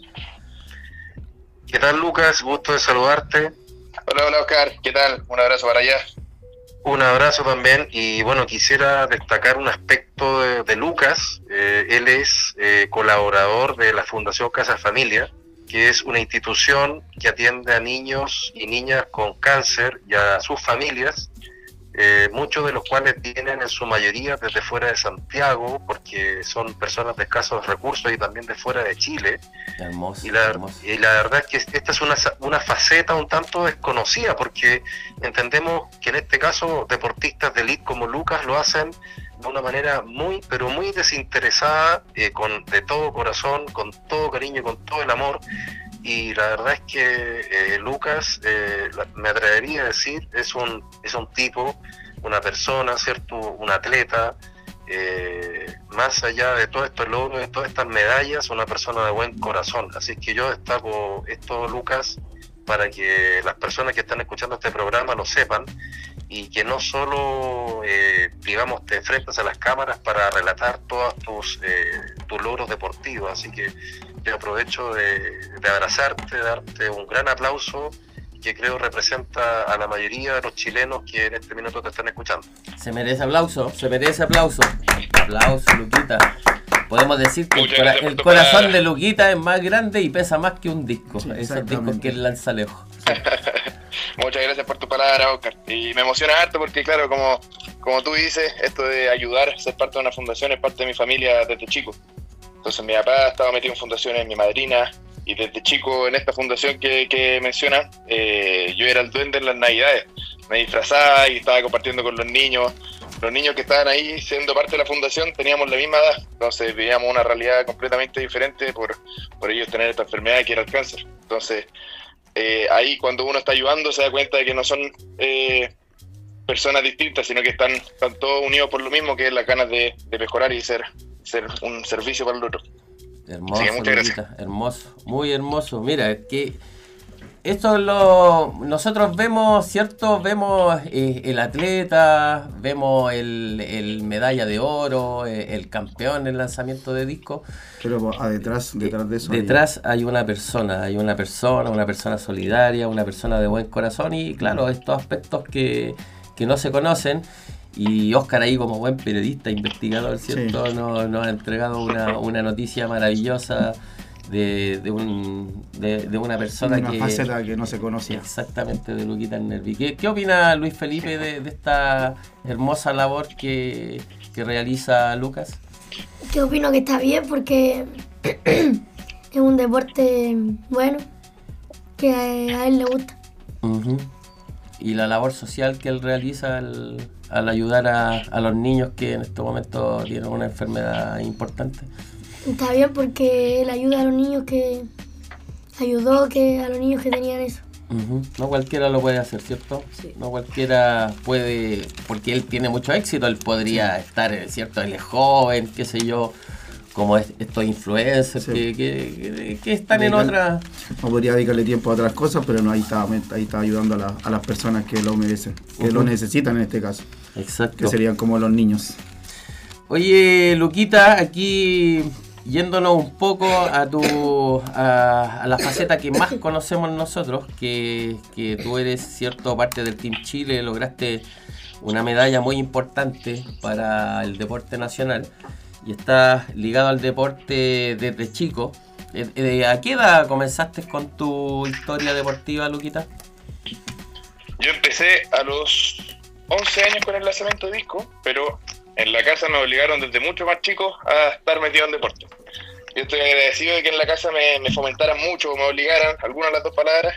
¿Qué tal, Lucas? Gusto de saludarte. Hola, Oscar. ¿Qué tal? Un abrazo para allá. Un abrazo también, y bueno, quisiera destacar un aspecto de Lucas. Él es colaborador de la Fundación Casa Familia, que es una institución que atiende a niños y niñas con cáncer y a sus familias, muchos de los cuales vienen en su mayoría desde fuera de Santiago, porque son personas de escasos recursos y también de fuera de Chile. Hermoso, y la verdad es que esta es una faceta un tanto desconocida, porque entendemos que en este caso deportistas de élite como Lucas lo hacen de una manera muy, pero muy desinteresada, de todo corazón, con todo cariño, con todo el amor. Y la verdad es que Lucas, me atrevería a decir, es un tipo, una persona, ¿cierto? Un atleta, más allá de todos estos logros, de todas estas medallas, una persona de buen corazón. Así que yo destaco esto, Lucas, para que las personas que están escuchando este programa lo sepan, y que no solo, digamos, te enfrentas a las cámaras para relatar todos tus logros deportivos. Así que yo aprovecho de abrazarte, de darte un gran aplauso, que creo representa a la mayoría de los chilenos que en este minuto te están escuchando. Se merece aplauso, se merece aplauso. Aplauso, Luquita. Podemos decir que el corazón de Luquita es más grande y pesa más que un disco. Sí, esos discos que él lanza lejos. Sí. Muchas gracias por tu palabra, Oscar. Y me emociona harto porque, claro, como tú dices, esto de ayudar, ser parte de una fundación, es parte de mi familia desde chico. Entonces mi papá estaba metido en fundaciones, mi madrina, y desde chico en esta fundación que mencionan, yo era el duende en las navidades. Me disfrazaba y estaba compartiendo con los niños. Los niños que estaban ahí siendo parte de la fundación teníamos la misma edad, entonces vivíamos una realidad completamente diferente por ellos tener esta enfermedad que era el cáncer. Entonces ahí cuando uno está ayudando se da cuenta de que no son personas distintas, sino que están todos unidos por lo mismo, que es las ganas de mejorar y ser un servicio para el otro. Hermoso, Luquita, hermoso, muy hermoso. Mira, que esto nosotros vemos, ¿cierto? Vemos el atleta, vemos el medalla de oro, el campeón en lanzamiento de disco. Pero detrás de eso... Detrás hay una persona solidaria, una persona de buen corazón, y claro, estos aspectos que no se conocen. Y Oscar ahí, como buen periodista, investigador, ¿cierto? Sí. Nos ha entregado una noticia maravillosa de una persona una faceta que no se conocía. Exactamente, de Luquita Nervi. ¿Qué opina Luis Felipe de esta hermosa labor que realiza Lucas? Yo opino que está bien porque es un deporte bueno, que a él le gusta. Uh-huh. Y la labor social que él realiza al ayudar a los niños que en este momento tienen una enfermedad importante. Está bien porque él ayuda a los niños a los niños que tenían eso. Uh-huh. No cualquiera lo puede hacer, ¿cierto? Sí. No cualquiera puede, porque él tiene mucho éxito, él podría estar, ¿cierto? Él es joven, qué sé yo, como estos influencers, sí, que están en otra... No podría dedicarle tiempo a otras cosas, pero no, ahí está ayudando a las personas que lo merecen, que lo necesitan en este caso. Exacto. Que serían como los niños. Oye, Luquita, aquí yéndonos un poco a la faceta que más conocemos nosotros, que tú eres, cierto, parte del Team Chile, lograste una medalla muy importante para el deporte nacional y estás ligado al deporte desde chico. ¿A qué edad comenzaste con tu historia deportiva, Luquita? Yo empecé a los 11 años con el lanzamiento de disco, pero en la casa me obligaron desde mucho más chico a estar metido en deporte. Yo estoy agradecido de que en la casa me fomentaran mucho, me obligaran, algunas de las dos palabras,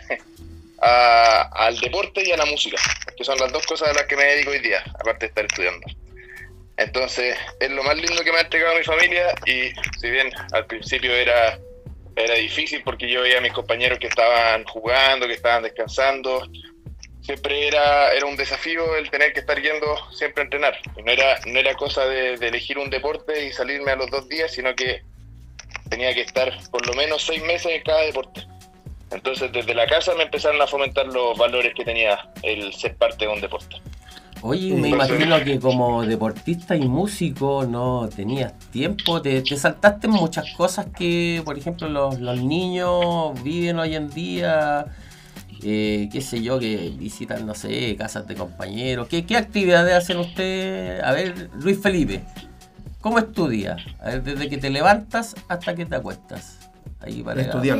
al deporte y a la música, que son las dos cosas a las que me dedico hoy día, aparte de estar estudiando. Entonces, es lo más lindo que me ha entregado mi familia, y si bien al principio era difícil porque yo veía a mis compañeros que estaban jugando, que estaban descansando, siempre era un desafío el tener que estar yendo siempre a entrenar. Y no era cosa de elegir un deporte y salirme a los 2 días, sino que tenía que estar por lo menos 6 meses en cada deporte. Entonces desde la casa me empezaron a fomentar los valores que tenía el ser parte de un deporte. Oye, me imagino que como deportista y músico no tenías tiempo, te saltaste muchas cosas que, por ejemplo, los niños viven hoy en día, qué sé yo, que visitan, no sé, casas de compañeros. ¿Qué actividades hacen ustedes? A ver, Luis Felipe, ¿cómo es tu día? A ver, desde que te levantas hasta que te acuestas. Ahí para estudiar.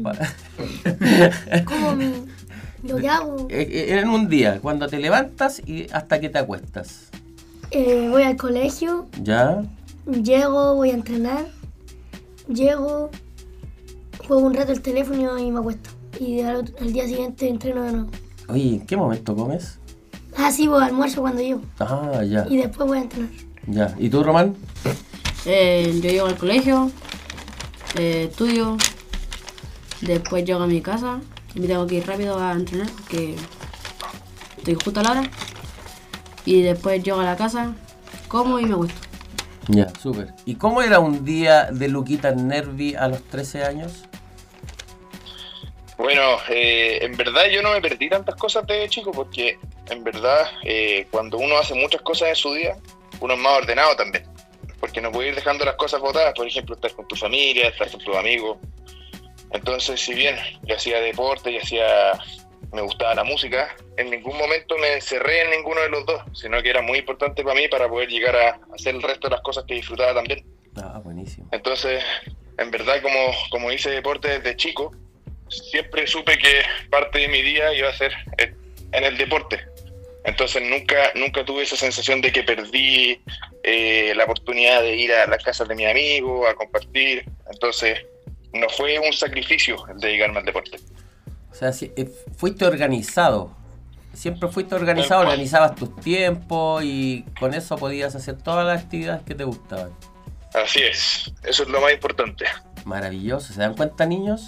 ¿Cómo lo que hago? En un día, cuando te levantas y hasta que te acuestas. Voy al colegio. ¿Ya? Llego, voy a entrenar. Llego, juego un rato el teléfono y me acuesto. Y al día siguiente entreno de nuevo. Oye, ¿en qué momento comes? Sí, voy al almuerzo cuando llego. Ah, ya. Y después voy a entrenar. Ya. ¿Y tú, Román? Yo llego al colegio, estudio, después llego a mi casa y me tengo que ir rápido a entrenar porque estoy justo a la hora. Y después llego a la casa, como y me acuesto. Ya, súper. ¿Y cómo era un día de Luquita Nervi a los 13 años? Bueno, en verdad yo no me perdí tantas cosas de chico porque en verdad cuando uno hace muchas cosas en su día, uno es más ordenado también. Porque no puede ir dejando las cosas botadas, por ejemplo, estar con tu familia, estar con tus amigos. Entonces, si bien yo hacía deporte, me gustaba la música, en ningún momento me encerré en ninguno de los dos, sino que era muy importante para mí para poder llegar a hacer el resto de las cosas que disfrutaba también. Ah, buenísimo. Entonces, en verdad, como hice deporte desde chico, siempre supe que parte de mi día iba a ser en el deporte. Entonces nunca tuve esa sensación de que perdí la oportunidad de ir a las casas de mis amigos, a compartir. Entonces no fue un sacrificio el dedicarme al deporte. O sea, fuiste organizado. Siempre fuiste organizado, organizabas tus tiempos y con eso podías hacer todas las actividades que te gustaban. Así es, eso es lo más importante. Maravilloso, ¿se dan cuenta, niños?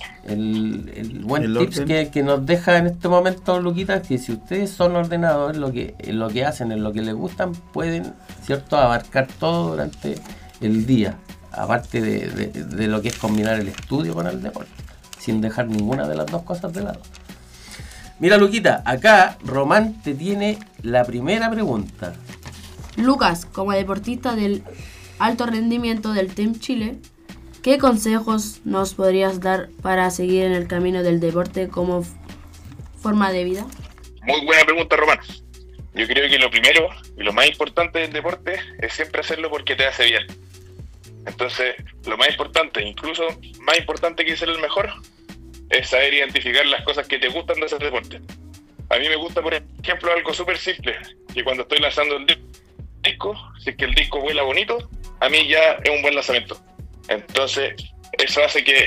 El buen El tips que nos deja en este momento Luquita es que si ustedes son ordenados en lo que hacen, en lo que les gustan, pueden, ¿cierto?, abarcar todo durante el día, aparte de lo que es combinar el estudio con el deporte, sin dejar ninguna de las dos cosas de lado. Mira, Luquita, acá Román te tiene la primera pregunta. Lucas, como deportista del alto rendimiento del Team Chile, ¿qué consejos nos podrías dar para seguir en el camino del deporte como forma de vida? Muy buena pregunta, Román. Yo creo que lo primero y lo más importante del deporte es siempre hacerlo porque te hace bien. Entonces, lo más importante, incluso más importante que ser el mejor, es saber identificar las cosas que te gustan de hacer deporte. A mí me gusta, por ejemplo, algo súper simple, que cuando estoy lanzando el disco, si es que el disco vuela bonito, a mí ya es un buen lanzamiento. Entonces, eso hace que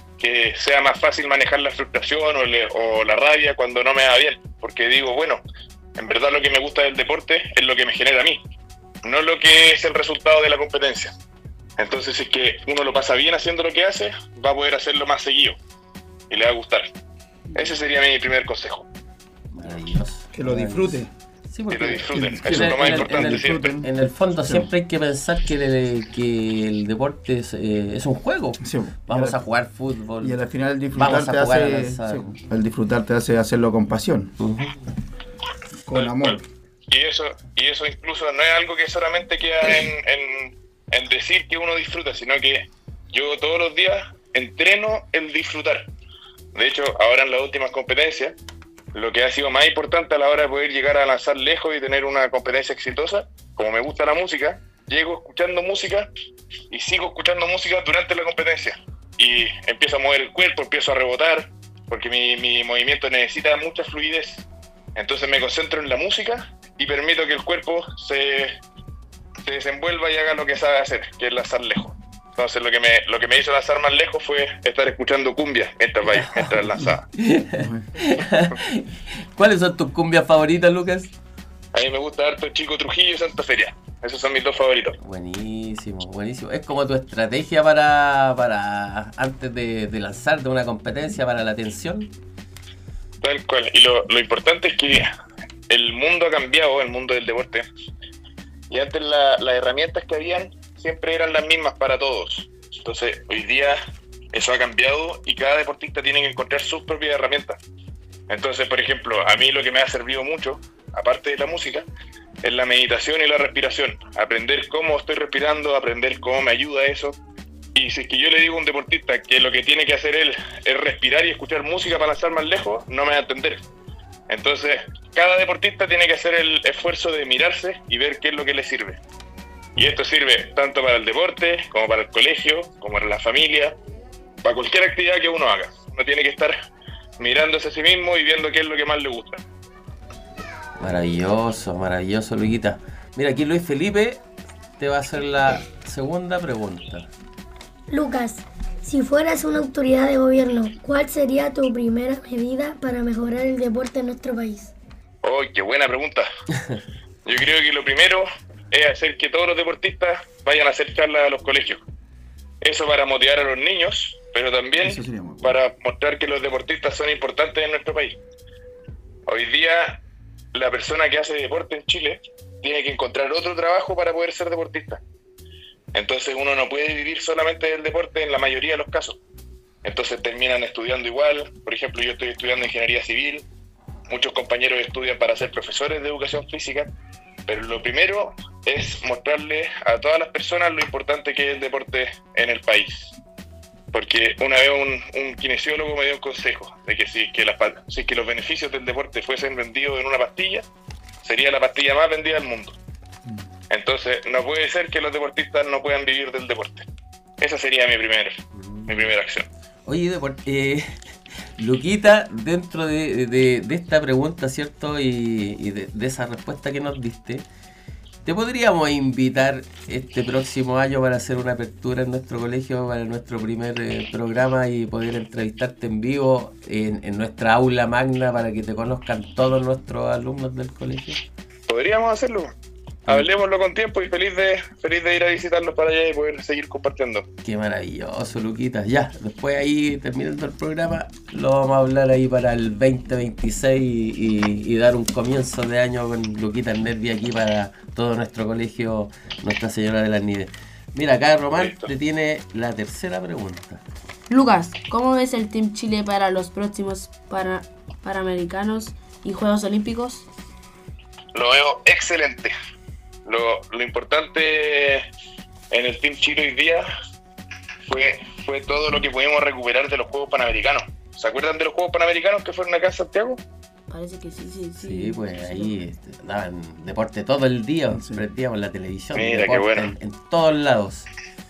sea más fácil manejar la frustración o la rabia cuando no me va bien. Porque digo, bueno, en verdad lo que me gusta del deporte es lo que me genera a mí, no lo que es el resultado de la competencia. Entonces, si es que uno lo pasa bien haciendo lo que hace, va a poder hacerlo más seguido y le va a gustar. Ese sería mi primer consejo. Maravilloso. Que lo disfrute. Sí, Que lo disfruten, en eso es lo más importante el, siempre. en el fondo siempre hay que pensar que el deporte es un juego. Sí. Vamos a jugar fútbol. Y al final el disfrutar te hace hacerlo con pasión, con amor. Y eso incluso no es algo que solamente queda en decir que uno disfruta, sino que yo todos los días entreno el disfrutar. De hecho, ahora en las últimas competencias, lo que ha sido más importante a la hora de poder llegar a lanzar lejos y tener una competencia exitosa, como me gusta la música, llego escuchando música y sigo escuchando música durante la competencia. Y empiezo a mover el cuerpo, empiezo a rebotar, porque mi movimiento necesita mucha fluidez. Entonces me concentro en la música y permito que el cuerpo se desenvuelva y haga lo que sabe hacer, que es lanzar lejos. Entonces lo que me hizo lanzar más lejos fue estar escuchando cumbia mientras lanzaba. ¿Cuáles son tus cumbias favoritas, Lucas? A mí me gusta harto Chico Trujillo y Santa Feria. Esos son mis dos favoritos. Buenísimo, buenísimo. Es como tu estrategia para antes de lanzar de una competencia para la tensión. Tal cual. Y lo importante es que el mundo ha cambiado, el mundo del deporte. Y antes las herramientas que habían siempre eran las mismas para todos. Entonces, hoy día eso ha cambiado y cada deportista tiene que encontrar sus propias herramientas. Entonces, por ejemplo, a mí lo que me ha servido mucho, aparte de la música, es la meditación y la respiración. Aprender cómo estoy respirando, aprender cómo me ayuda eso. Y si es que yo le digo a un deportista que lo que tiene que hacer él es respirar y escuchar música para lanzar más lejos, no me va a entender. Entonces, cada deportista tiene que hacer el esfuerzo de mirarse y ver qué es lo que le sirve. Y esto sirve tanto para el deporte, como para el colegio, como para la familia, para cualquier actividad que uno haga. Uno tiene que estar mirándose a sí mismo y viendo qué es lo que más le gusta. Maravilloso, maravilloso, Luquita. Mira, aquí Luis Felipe te va a hacer la segunda pregunta. Lucas, si fueras una autoridad de gobierno, ¿cuál sería tu primera medida para mejorar el deporte en nuestro país? ¡Oh, qué buena pregunta! Yo creo que lo primero es hacer que todos los deportistas vayan a hacer charlas a los colegios. Eso para motivar a los niños, pero también para mostrar que los deportistas son importantes en nuestro país. Hoy día, la persona que hace deporte en Chile tiene que encontrar otro trabajo para poder ser deportista. Entonces uno no puede vivir solamente del deporte en la mayoría de los casos. entonces terminan estudiando igual. Por ejemplo, yo estoy estudiando ingeniería civil, muchos compañeros estudian para ser profesores de educación física, pero lo primero es mostrarle a todas las personas lo importante que es el deporte en el país. Porque una vez un kinesiólogo me dio un consejo de que si que los beneficios del deporte fuesen vendidos en una pastilla, sería la pastilla más vendida del mundo. Entonces, no puede ser que los deportistas no puedan vivir del deporte. Esa sería mi primera acción. Oye, Luquita, dentro de esta pregunta, ¿cierto? Y de esa respuesta que nos diste, ¿te podríamos invitar este próximo año para hacer una apertura en nuestro colegio, para nuestro primer programa y poder entrevistarte en vivo en nuestra aula magna para que te conozcan todos nuestros alumnos del colegio? Podríamos hacerlo. Hablemoslo con tiempo y feliz de ir a visitarlos para allá y poder seguir compartiendo. Qué maravilloso, Luquita. Ya, después ahí, terminando el programa, lo vamos a hablar ahí para el 2026 y dar un comienzo de año con Luquita Nervi aquí para todo nuestro colegio Nuestra Señora de las Nieves. Mira, acá Román te tiene la tercera pregunta. Lucas, ¿cómo ves el Team Chile para los próximos Panamericanos y Juegos Olímpicos? Lo veo excelente. Lo importante en el Team Chile hoy día fue todo lo que pudimos recuperar de los Juegos Panamericanos. ¿Se acuerdan de los Juegos Panamericanos que fueron acá en Santiago? Parece que sí. Sí, pues ahí daban deporte todo el día, prendíamos la televisión. Mira, qué bueno. En todos lados.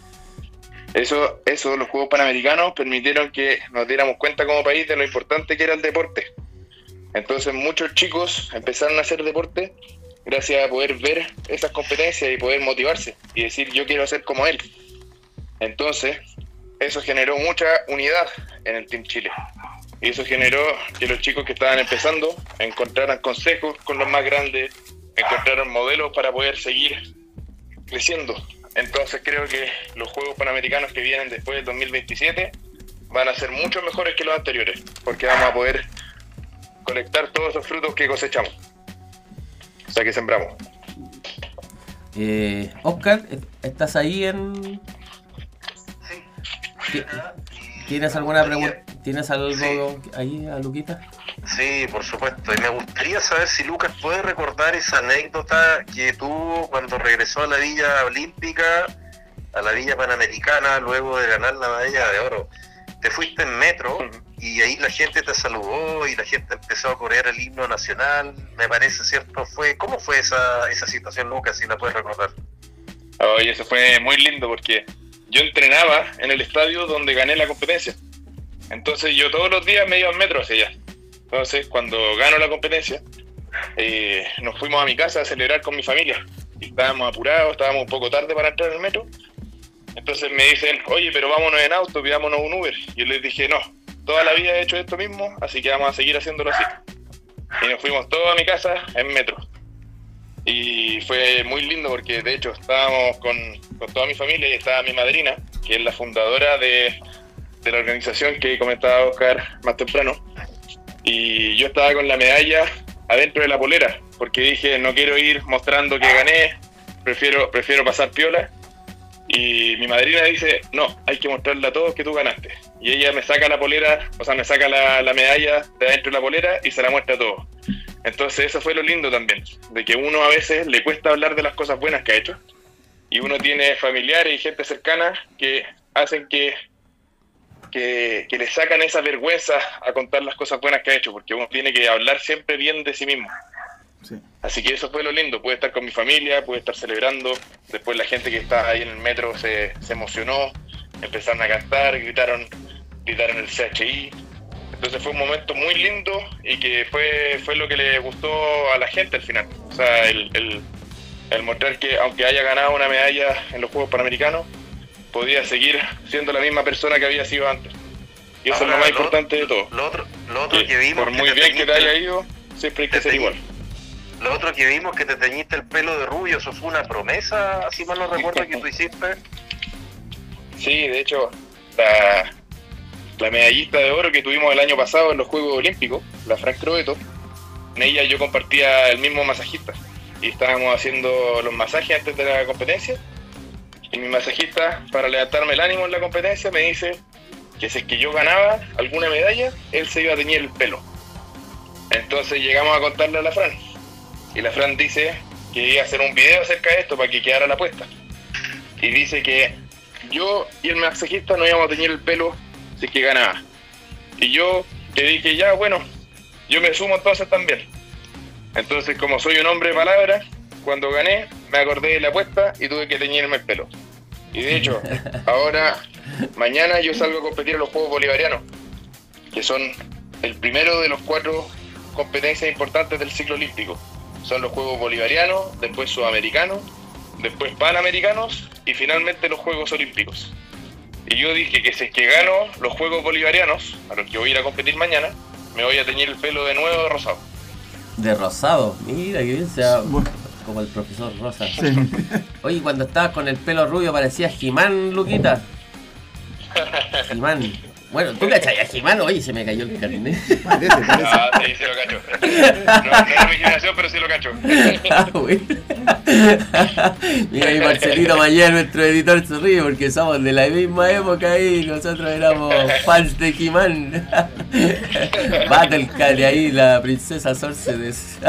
Eso, los Juegos Panamericanos permitieron que nos diéramos cuenta como país de lo importante que era el deporte. Entonces muchos chicos empezaron a hacer deporte gracias a poder ver esas competencias y poder motivarse y decir yo quiero ser como él. Entonces eso generó mucha unidad en el Team Chile y eso generó que los chicos que estaban empezando encontraran consejos con los más grandes, encontraron modelos para poder seguir creciendo. Entonces creo que los Juegos Panamericanos que vienen después del 2027 van a ser mucho mejores que los anteriores, porque vamos a poder colectar todos esos frutos que cosechamos, o sea que sembramos. Oscar, ¿estás ahí en...? Sí. ¿Tienes alguna pregunta? ¿Tienes algo ahí a Luquita? Sí, por supuesto. Y me gustaría saber si Lucas puede recordar esa anécdota que tuvo cuando regresó a la Villa Olímpica, a la Villa Panamericana, luego de ganar la medalla de oro. Te fuiste en metro y ahí la gente te saludó y la gente empezó a corear el himno nacional, me parece, ¿cierto? ¿Cómo fue esa situación, Lucas, si la puedes recordar? Oye, eso fue muy lindo porque yo entrenaba en el estadio donde gané la competencia. Entonces yo todos los días me iba en metro hacia allá. Entonces cuando gano la competencia, nos fuimos a mi casa a celebrar con mi familia. Y estábamos apurados, estábamos un poco tarde para entrar al metro. Entonces me dicen, oye, pero vámonos en auto, pidámonos un Uber. Y yo les dije, no, toda la vida he hecho esto mismo, así que vamos a seguir haciéndolo así. Y nos fuimos todos a mi casa en metro. Y fue muy lindo porque de hecho estábamos con toda mi familia y estaba mi madrina, que es la fundadora de la organización que comentaba Oscar más temprano. Y yo estaba con la medalla adentro de la polera, porque dije, no quiero ir mostrando que gané, prefiero pasar piola. Y mi madrina dice, no, hay que mostrarle a todos que tú ganaste. Y ella me saca la polera, o sea, me saca la medalla de adentro de la polera y se la muestra a todos. Entonces eso fue lo lindo también, de que uno a veces le cuesta hablar de las cosas buenas que ha hecho. Y uno tiene familiares y gente cercana que hacen que le sacan esa vergüenza a contar las cosas buenas que ha hecho, porque uno tiene que hablar siempre bien de sí mismo. Sí. Así que eso fue lo lindo, pude estar con mi familia, pude estar celebrando, después la gente que estaba ahí en el metro se emocionó, empezaron a cantar, gritaron el CHI, entonces fue un momento muy lindo y que fue lo que le gustó a la gente al final, o sea, el mostrar que aunque haya ganado una medalla en los Juegos Panamericanos, podía seguir siendo la misma persona que había sido antes, y eso es lo más importante de todo. Lo otro que vimos, por muy bien que te haya ido, siempre hay que ser igual. Lo otro que vimos, que te teñiste el pelo de rubio, eso fue una promesa, si mal no recuerdo, que tú hiciste. Sí, de hecho, la medallista de oro que tuvimos el año pasado en los Juegos Olímpicos, la Fran Crobeto, en ella yo compartía el mismo masajista. Y estábamos haciendo los masajes antes de la competencia. Y mi masajista, para levantarme el ánimo en la competencia, me dice, que si es que yo ganaba alguna medalla, él se iba a teñir el pelo. Entonces llegamos a contarle a la Fran, y la Fran dice que iba a hacer un video acerca de esto para que quedara la apuesta. Y dice que yo y el masajista nos íbamos a teñir el pelo si es que ganaba. Y yo le dije, ya, bueno, yo me sumo entonces también. Entonces, como soy un hombre de palabra, cuando gané, me acordé de la apuesta y tuve que teñirme el pelo. Y de hecho, ahora, mañana yo salgo a competir en los Juegos Bolivarianos, que son el primero de los 4 competencias importantes del ciclo olímpico. Son los Juegos Bolivarianos, después Sudamericanos, después Panamericanos y finalmente los Juegos Olímpicos. Y yo dije que si es que gano los Juegos Bolivarianos, a los que voy a ir a competir mañana, me voy a teñir el pelo de nuevo de rosado. De rosado, mira que bien sea como el profesor Rosa. Sí. Oye, cuando estabas con el pelo rubio parecías He-Man, Luquita. He-Man. Bueno, ¿tú cachai a He-Man? Oye, se me cayó el carnet. Parece. Ah, sí, sí lo cacho. No era mi generación, pero sí lo cacho. Ah, bueno. Mira ahí Marcelito Mayer, nuestro editor, se ríe porque somos de la misma época y nosotros éramos fans de He-Man. Battlecat y ahí la princesa Sorcedes.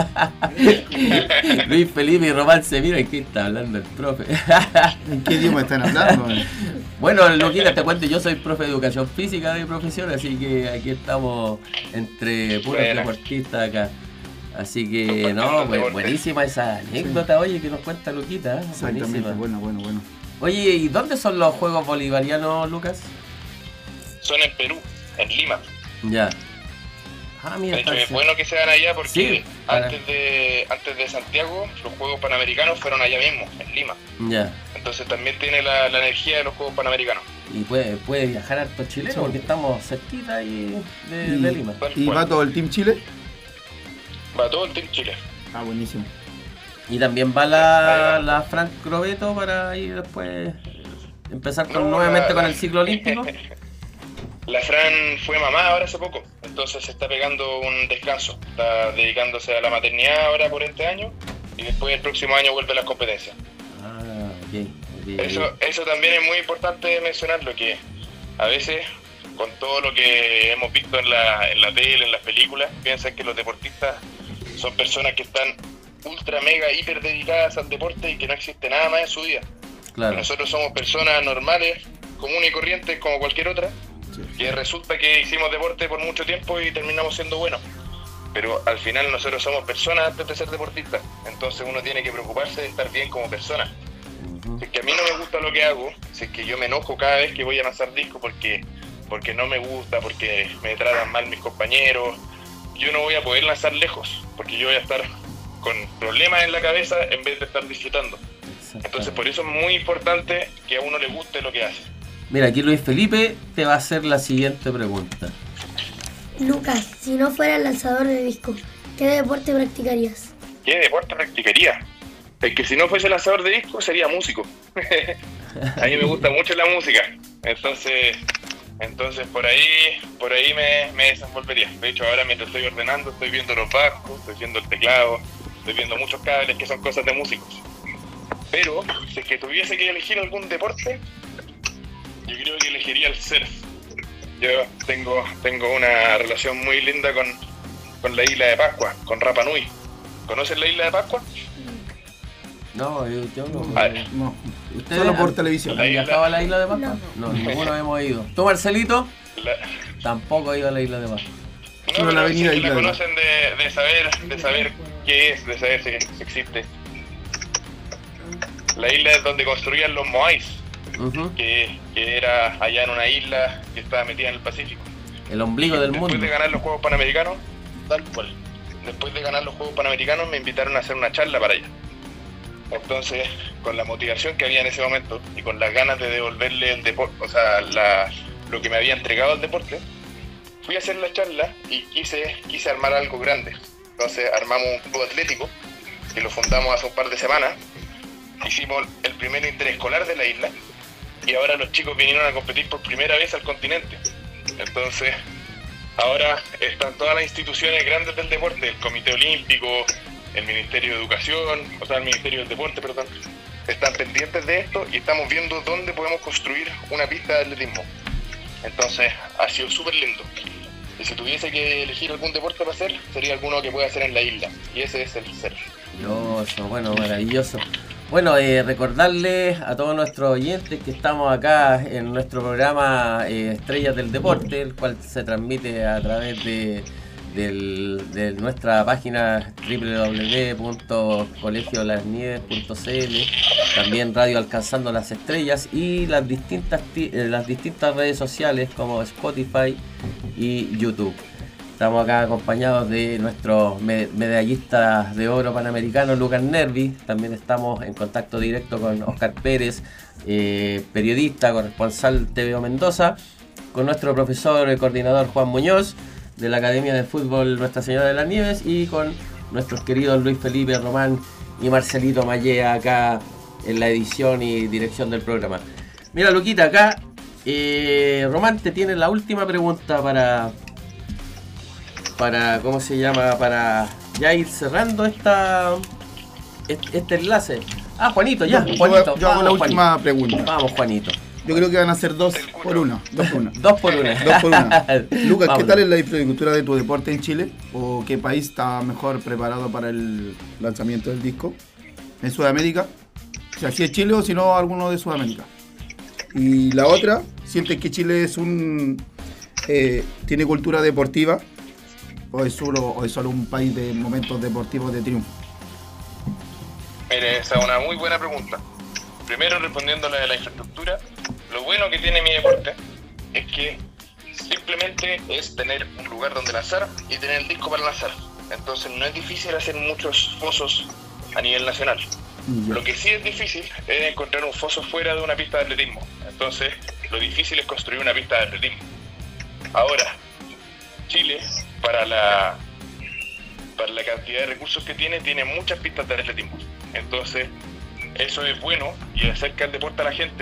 Luis Felipe y Romance, mira ¿qué está hablando el profe? ¿En qué idioma están hablando? Bueno, Luquita, te cuento, yo soy profe de educación física de profesión, así que aquí estamos entre puros deportistas acá. Así que, no, buenísima esa anécdota, oye, que nos cuenta Luquita. Exactamente, Buenísima. bueno. Oye, ¿y dónde son los Juegos Bolivarianos, Lucas? Son en Perú, en Lima. Ya. Ah, mira, De hecho, es bueno que sean allá porque sí, antes de Santiago, los Juegos Panamericanos fueron allá mismo, en Lima. Ya. Entonces también tiene la energía de los Juegos Panamericanos. Y puede viajar harto chileno Sí. porque estamos cerquita ahí de Lima. ¿Y va todo el Team Chile? Va todo el Team Chile. Ah, buenísimo. Y también va la Frank Crobeto para ir después empezar nuevamente con el ciclo olímpico. La Fran fue mamá ahora hace poco, entonces se está pegando un descanso. Está dedicándose a la maternidad ahora por este año y después el próximo año vuelve a las competencias. Ah, ok. Eso también es muy importante mencionarlo, que a veces con todo lo que hemos visto en la tele, en las películas, piensan que los deportistas son personas que están ultra, mega, hiper dedicadas al deporte y que no existe nada más en su vida. Claro. Nosotros somos personas normales, comunes y corrientes como cualquier otra, que resulta que hicimos deporte por mucho tiempo y terminamos siendo buenos. Pero al final nosotros somos personas antes de ser deportistas, entonces uno tiene que preocuparse de estar bien como persona. Si es que a mí no me gusta lo que hago, si es que yo me enojo cada vez que voy a lanzar disco porque no me gusta, porque me tratan mal mis compañeros, yo no voy a poder lanzar lejos, porque yo voy a estar con problemas en la cabeza en vez de estar disfrutando. Entonces por eso es muy importante que a uno le guste lo que hace. Mira, aquí Luis Felipe te va a hacer la siguiente pregunta. Lucas, si no fueras lanzador de disco, ¿qué deporte practicarías? ¿Qué deporte practicaría? Es que si no fuese lanzador de disco sería músico. A mí me gusta mucho la música, entonces por ahí me desenvolvería. De hecho ahora mientras estoy ordenando estoy viendo los bajos, estoy viendo el teclado, estoy viendo muchos cables que son cosas de músicos. Pero si es que tuviese que elegir algún deporte, yo creo que elegiría el surf. Yo tengo una relación muy linda con la isla de Pascua, con Rapa Nui. ¿Conocen la isla de Pascua? No, yo no. No, ¿Ustedes solo por han- televisión. ¿Han viajado a la isla de Pascua? No, ninguno hemos ido. ¿Tú, Marcelito? Tampoco he ido a la isla de Pascua. No, Solo la pero avenida sí Isla la de conocen de saber qué es, de saber si existe. La isla es donde construían los Moais, Ujú. que era allá en una isla que estaba metida en el Pacífico. El ombligo del Después mundo. de ganar los Juegos Panamericanos, tal cual. Después de ganar los Juegos Panamericanos me invitaron a hacer una charla para allá. Entonces, con la motivación que había en ese momento y con las ganas de devolverle el deporte, o sea, lo que me había entregado al deporte, fui a hacer la charla y quise armar algo grande. Entonces armamos un club atlético que lo fundamos hace un par de semanas. Hicimos el primer interescolar de la isla y ahora los chicos vinieron a competir por primera vez al continente. Entonces, ahora están todas las instituciones grandes del deporte, el Comité Olímpico, el Ministerio de Educación, o sea, el Ministerio del Deporte, perdón, están pendientes de esto y estamos viendo dónde podemos construir una pista de atletismo. Entonces ha sido súper lindo. Y si tuviese que elegir algún deporte para hacer, sería alguno que pueda hacer en la isla. Y ese es el surf. Maravilloso, bueno, maravilloso. Bueno, recordarles a todos nuestros oyentes que estamos acá en nuestro programa Estrellas del Deporte, el cual se transmite a través de nuestra página www.colegiolasnieves.cl, también Radio Alcanzando las Estrellas y las distintas redes sociales como Spotify y YouTube. Estamos acá acompañados de nuestros medallistas de oro panamericanos, Lucas Nervi. También estamos en contacto directo con Oscar Pérez, periodista, corresponsal TVO Mendoza, con nuestro profesor y coordinador Juan Muñoz, de la Academia de Fútbol Nuestra Señora de las Nieves, y con nuestros queridos Luis Felipe Román y Marcelito Mallea acá en la edición y dirección del programa. Mira, Luquita, acá Román te tiene la última pregunta para ¿cómo se llama? Para ya ir cerrando este enlace. Ah, Juanito, ya, Juanito. Yo hago la última pregunta. Vamos, Juanito. Yo creo que van a ser 2 por 1. 2 por 1. 2 por 1. 2 por 1. Lucas, Vámonos. ¿qué tal es la infraestructura de tu deporte en Chile? ¿O qué país está mejor preparado para el lanzamiento del disco? ¿En Sudamérica? O sea, si es Chile o si no, alguno de Sudamérica. Y la otra, ¿sientes que Chile es tiene cultura deportiva? ¿O es solo un país de momentos deportivos de triunfo? Mire, esa es una muy buena pregunta. Primero, respondiéndole a la infraestructura, lo bueno que tiene mi deporte es que simplemente es tener un lugar donde lanzar y tener el disco para lanzar. Entonces no es difícil hacer muchos fosos a nivel nacional. Lo que sí es difícil es encontrar un foso fuera de una pista de atletismo. Entonces lo difícil es construir una pista de atletismo. Ahora, Chile, para la cantidad de recursos que tiene muchas pistas de atletismo. Entonces, eso es bueno y acerca el deporte a la gente.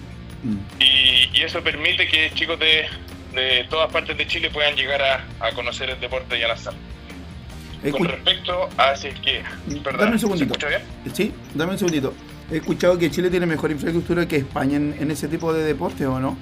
Y eso permite que chicos de todas partes de Chile puedan llegar a conocer el deporte y a lanzar. Con respecto a si es que... Perdón, dame un segundito. ¿se escucha bien? Sí, dame un segundito. He escuchado que Chile tiene mejor infraestructura que España en ese tipo de deporte, ¿o no?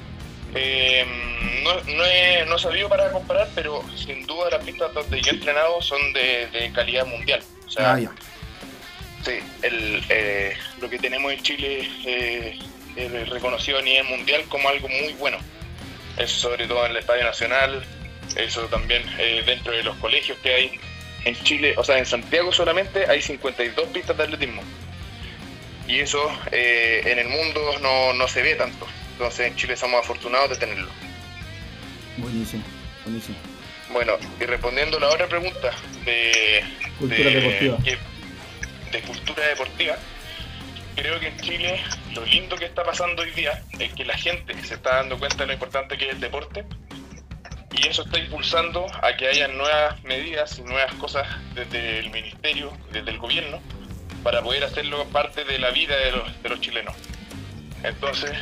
No he sabido para comparar, pero sin duda las pistas donde yo he entrenado son de calidad mundial. O sea, ya. Sí, lo que tenemos en Chile es reconocido a nivel mundial como algo muy bueno. Eso sobre todo en el Estadio Nacional, eso también dentro de los colegios que hay en Chile. O sea, en Santiago solamente hay 52 pistas de atletismo. Y eso en el mundo no se ve tanto. Entonces en Chile somos afortunados de tenerlo. Buenísimo, buenísimo. Bueno, y respondiendo a la otra pregunta de Cultura deportiva. De cultura deportiva, creo que en Chile lo lindo que está pasando hoy día es que la gente se está dando cuenta de lo importante que es el deporte, y eso está impulsando a que haya nuevas medidas y nuevas cosas desde el ministerio, desde el gobierno, para poder hacerlo parte de la vida de los chilenos. Entonces,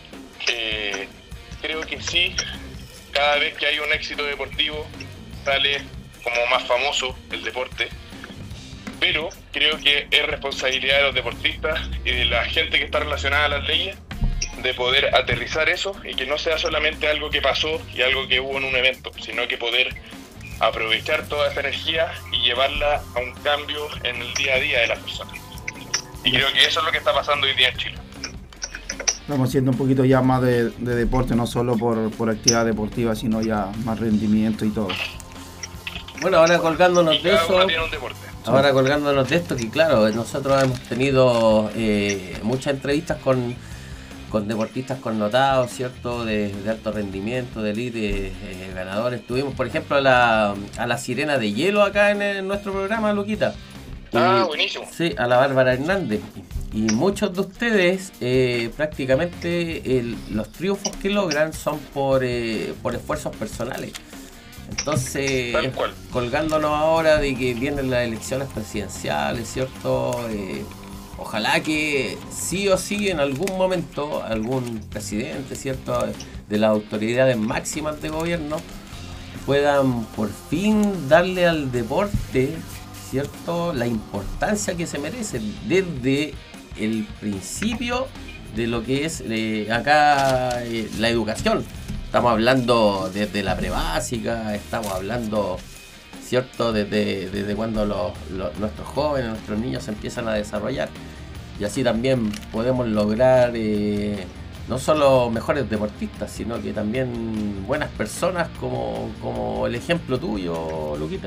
creo que sí, cada vez que hay un éxito deportivo sale como más famoso el deporte, pero creo que es responsabilidad de los deportistas y de la gente que está relacionada a las leyes de poder aterrizar eso y que no sea solamente algo que pasó y algo que hubo en un evento, sino que poder aprovechar toda esa energía y llevarla a un cambio en el día a día de las personas. Y creo que eso es lo que está pasando hoy día en Chile. Estamos haciendo un poquito ya más de deporte, no solo por actividad deportiva, sino ya más rendimiento y todo. Bueno, ahora colgándonos de Cada eso, uno tiene un deporte. ahora colgándonos de esto, que claro, nosotros hemos tenido muchas entrevistas con deportistas connotados, ¿cierto? De alto rendimiento, de elite, ganadores. Tuvimos, por ejemplo, a la Sirena de Hielo acá en nuestro programa, Luquita. Buenísimo. Sí, a la Bárbara Hernández. Y muchos de ustedes, prácticamente, los triunfos que logran son por esfuerzos personales. Entonces, Tal cual. colgándonos ahora de que vienen las elecciones presidenciales, ¿cierto? Ojalá que sí o sí en algún momento algún presidente, ¿cierto?, de las autoridades máximas de gobierno puedan por fin darle al deporte, ¿cierto?, la importancia que se merece desde el principio de lo que es acá la educación. Estamos hablando desde la prebásica, estamos hablando, ¿cierto? Desde cuando nuestros jóvenes, nuestros niños se empiezan a desarrollar. Y así también podemos lograr no solo mejores deportistas, sino que también buenas personas como el ejemplo tuyo, Luquita.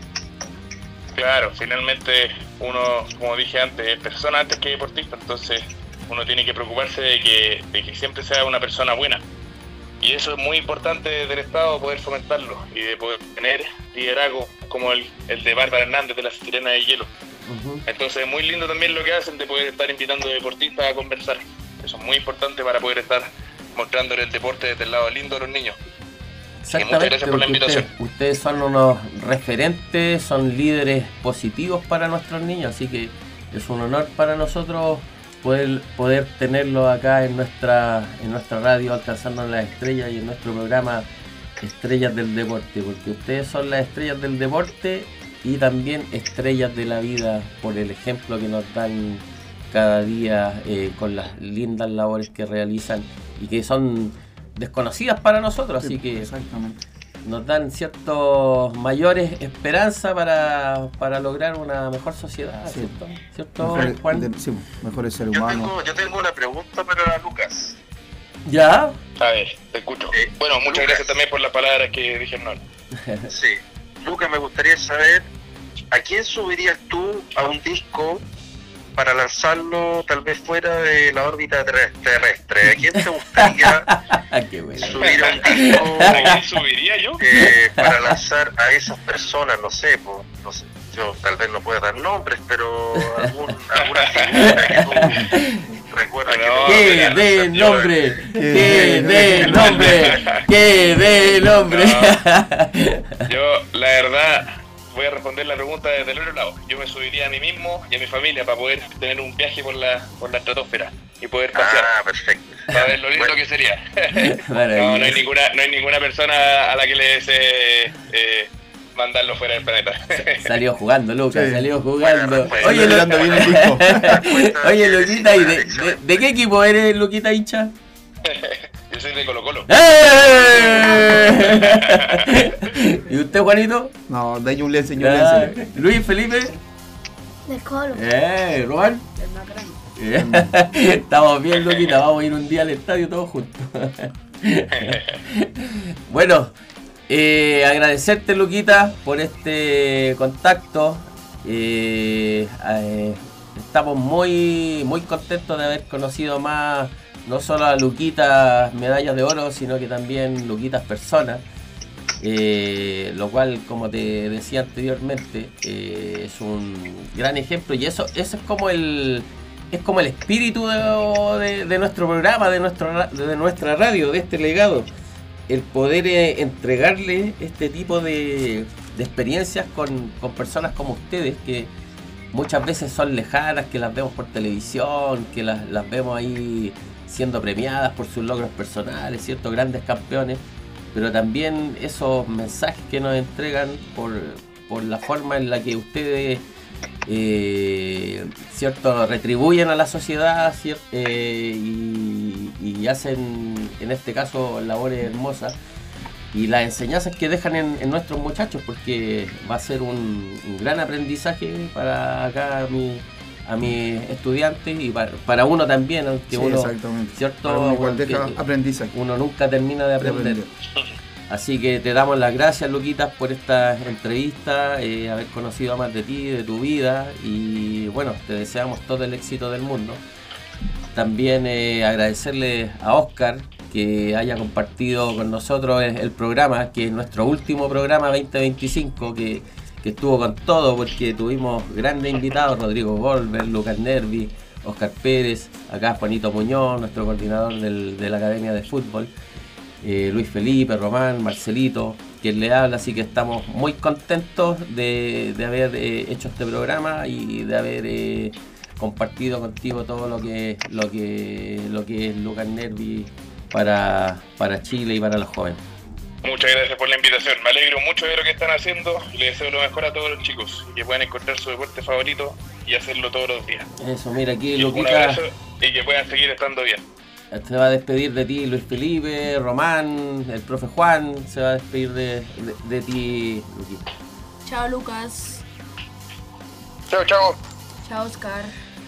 Claro, finalmente uno, como dije antes, es persona antes que deportista, entonces uno tiene que preocuparse de que siempre sea una persona buena. Y eso es muy importante del Estado, poder fomentarlo y de poder tener liderazgo como el de Bárbara Hernández de la Sirena de Hielo. Uh-huh. Entonces es muy lindo también lo que hacen de poder estar invitando deportistas a conversar. Eso es muy importante para poder estar mostrándole el deporte desde el lado lindo a los niños. Exactamente, muchas gracias por la invitación. Ustedes son unos referentes, son líderes positivos para nuestros niños, así que es un honor para nosotros poder tenerlos acá en nuestra radio, alcanzando las estrellas, y en nuestro programa Estrellas del Deporte, porque ustedes son las estrellas del deporte y también estrellas de la vida por el ejemplo que nos dan cada día con las lindas labores que realizan y que son desconocidas para nosotros, así que exactamente, nos dan ciertos mayores esperanzas para lograr una mejor sociedad, sí. ¿Cierto, Juan? Sí, mejores seres humanos. Yo tengo una pregunta para Lucas. ¿Ya? A ver, te escucho. Bueno, muchas Lucas. gracias también por las palabras que dijeron. Sí. Lucas, me gustaría saber, ¿a quién subirías tú a un disco para lanzarlo tal vez fuera de la órbita terrestre? ¿A quién te gustaría Qué bueno. subir a un disco ¿A quién subiría yo? para lanzar a esas personas? No sé, yo tal vez no pueda dar nombres, pero alguna figura que tú recuerdas ¡Que dé nombre! ¡Que dé nombre! ¡Que dé nombre! Yo, la verdad, voy a responder la pregunta desde el otro lado. Yo me subiría a mí mismo y a mi familia para poder tener un viaje por la estratosfera y poder pasear. Ah, perfecto. Para ver lo lindo Bueno. que sería. Maravilloso. No hay ninguna persona a la que le desee mandarlo fuera del planeta. Salió jugando, Lucas, Sí. salió jugando. Bueno, Oye, Estoy mirando bien el disco. Oye, Luquita, ¿y de qué equipo eres, Luquita, hincha? Yo soy de Colo Colo. ¡Eh! ¿Y usted, Juanito? No, de Ñublense, Ñublense. Luis Felipe. De Colo. Juan. El más grande. Estamos bien, Luquita, vamos a ir un día al estadio todos juntos. Bueno, agradecerte, Luquita, por este contacto. Estamos muy contentos de haber conocido más, no solo a Luquitas medallas de oro, sino que también Luquitas personas. Lo cual, como te decía anteriormente, es un gran ejemplo, y eso es como el espíritu de nuestro programa, de nuestra radio, de este legado, el poder entregarle este tipo de experiencias con personas como ustedes, que muchas veces son lejanas, que las vemos por televisión, que las vemos ahí siendo premiadas por sus logros personales, ¿cierto? Grandes campeones, pero también esos mensajes que nos entregan por la forma en la que ustedes ¿cierto? Retribuyen a la sociedad, ¿cierto? Y hacen en este caso labores hermosas, y las enseñanzas que dejan en nuestros muchachos, porque va a ser un gran aprendizaje para acá a mis estudiantes, y para uno también, aunque Sí, uno, exactamente. ¿cierto? Para uno igual Porque deja aprendizaje. uno nunca termina de aprender. Así que te damos las gracias, Luquitas, por esta entrevista, haber conocido más de ti, de tu vida, y bueno, te deseamos todo el éxito del mundo. También agradecerle a Oscar que haya compartido con nosotros el programa, que es nuestro último programa 2025, que estuvo con todo, porque tuvimos grandes invitados: Rodrigo Golver, Lucas Nervi, Oscar Pérez, acá Juanito Muñoz, nuestro coordinador de la Academia de Fútbol, Luis Felipe, Román, Marcelito, quien le habla. Así que estamos muy contentos de haber hecho este programa y de haber compartido contigo todo lo que es Lucas Nervi para Chile y para los jóvenes. Muchas gracias por la invitación. Me alegro mucho de lo que están haciendo y les deseo lo mejor a todos los chicos, y que puedan encontrar su deporte favorito y hacerlo todos los días. Eso, mira aquí, Un Luquita. abrazo y que puedan seguir estando bien. se va a despedir de ti Luis Felipe, Román, el profe Juan, se va a despedir de ti, Luquita. Chao, Lucas. Chao, chao. Chao, Oscar.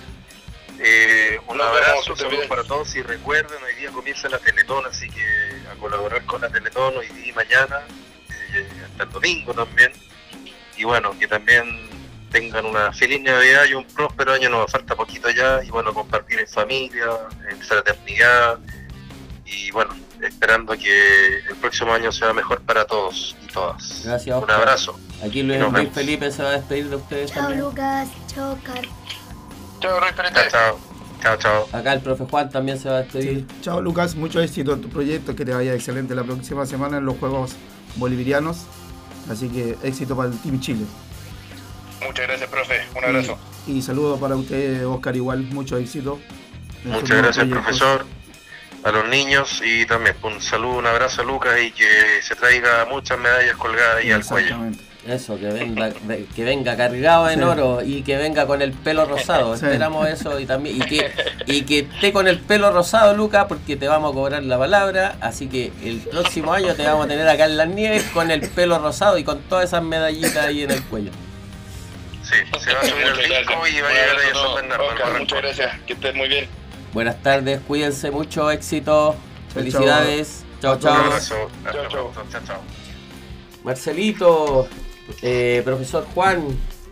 Un Nos abrazo, vemos, saludos bien. para todos y recuerden, hoy día comienza la Teletón, así que a colaborar con la Teletón hoy día y mañana, hasta el domingo también. Y bueno, que también tengan una feliz Navidad y un próspero año, nos falta poquito ya, y bueno, compartir en familia, en fraternidad, y bueno, esperando que el próximo año sea mejor para todos y todas. Gracias, Un Oscar. abrazo. Aquí Y nos Luis vemos. Felipe se va a despedir de ustedes Chao, también. Lucas. Chao, Oscar. Chao, Rey Felipe. Chao, chao. Chao, chao. Acá el profe Juan también se va a despedir. Sí. Chao Lucas, mucho éxito en tu proyecto, que te vaya excelente la próxima semana en los Juegos Bolivianos. Así que éxito para el Team Chile. Muchas gracias, profe. Un abrazo. Y saludos para usted, Oscar, igual, mucho éxito. en sus Muchas nuevos gracias, proyectos. profesor, a los niños, y también un saludo, un abrazo a Lucas, y que se traiga muchas medallas colgadas ahí al cuello. Exactamente. Eso, que venga cargado en Sí. oro y que venga con el pelo rosado. Sí. Esperamos eso y también y que esté con el pelo rosado, Lucas, porque te vamos a cobrar la palabra. Así que el próximo año te vamos a tener acá en las nieves con el pelo rosado y con todas esas medallitas ahí en el cuello. Sí, se va a subir el Muchas disco gracias. y va a Un llegar abrazo ahí a a San todos. Bernardo. al Oscar, Barranco. muchas gracias. Que estés muy bien. Buenas tardes, cuídense mucho, éxito, felicidades. Chao, Un chao. abrazo. Hasta Chao, chao. pronto. Chao, chao. Marcelito, profesor Juan,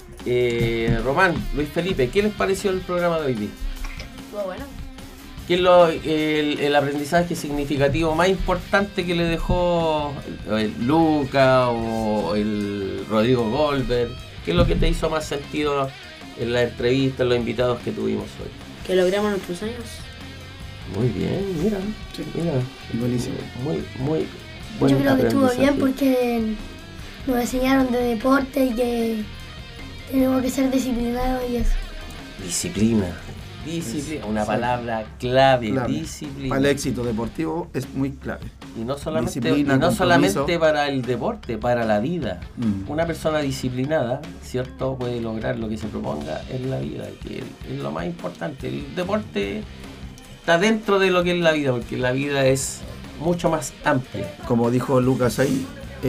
Román, Luis Felipe, ¿qué les pareció el programa de hoy día? Estuvo bueno. ¿Qué es el aprendizaje significativo más importante que le dejó el Luca o el Rodrigo Goldberg? ¿Qué es lo que te hizo más sentido en la entrevista, en los invitados que tuvimos hoy? Que logramos nuestros sueños. Muy bien, mira, Sí. mira. Buenísimo. Muy buen Yo creo que estuvo aprendizaje. bien porque nos enseñaron de deporte y que tenemos que ser disciplinados y eso. Disciplina, una palabra clave, Clave. disciplina. Para el éxito deportivo es muy clave. Y no solamente, Disciplina, solamente para el deporte, para la vida. Mm. Una persona disciplinada, ¿cierto?, puede lograr lo que se proponga en la vida, que es lo más importante. El deporte está dentro de lo que es la vida, porque la vida es mucho más amplia. Como dijo Lucas ahí,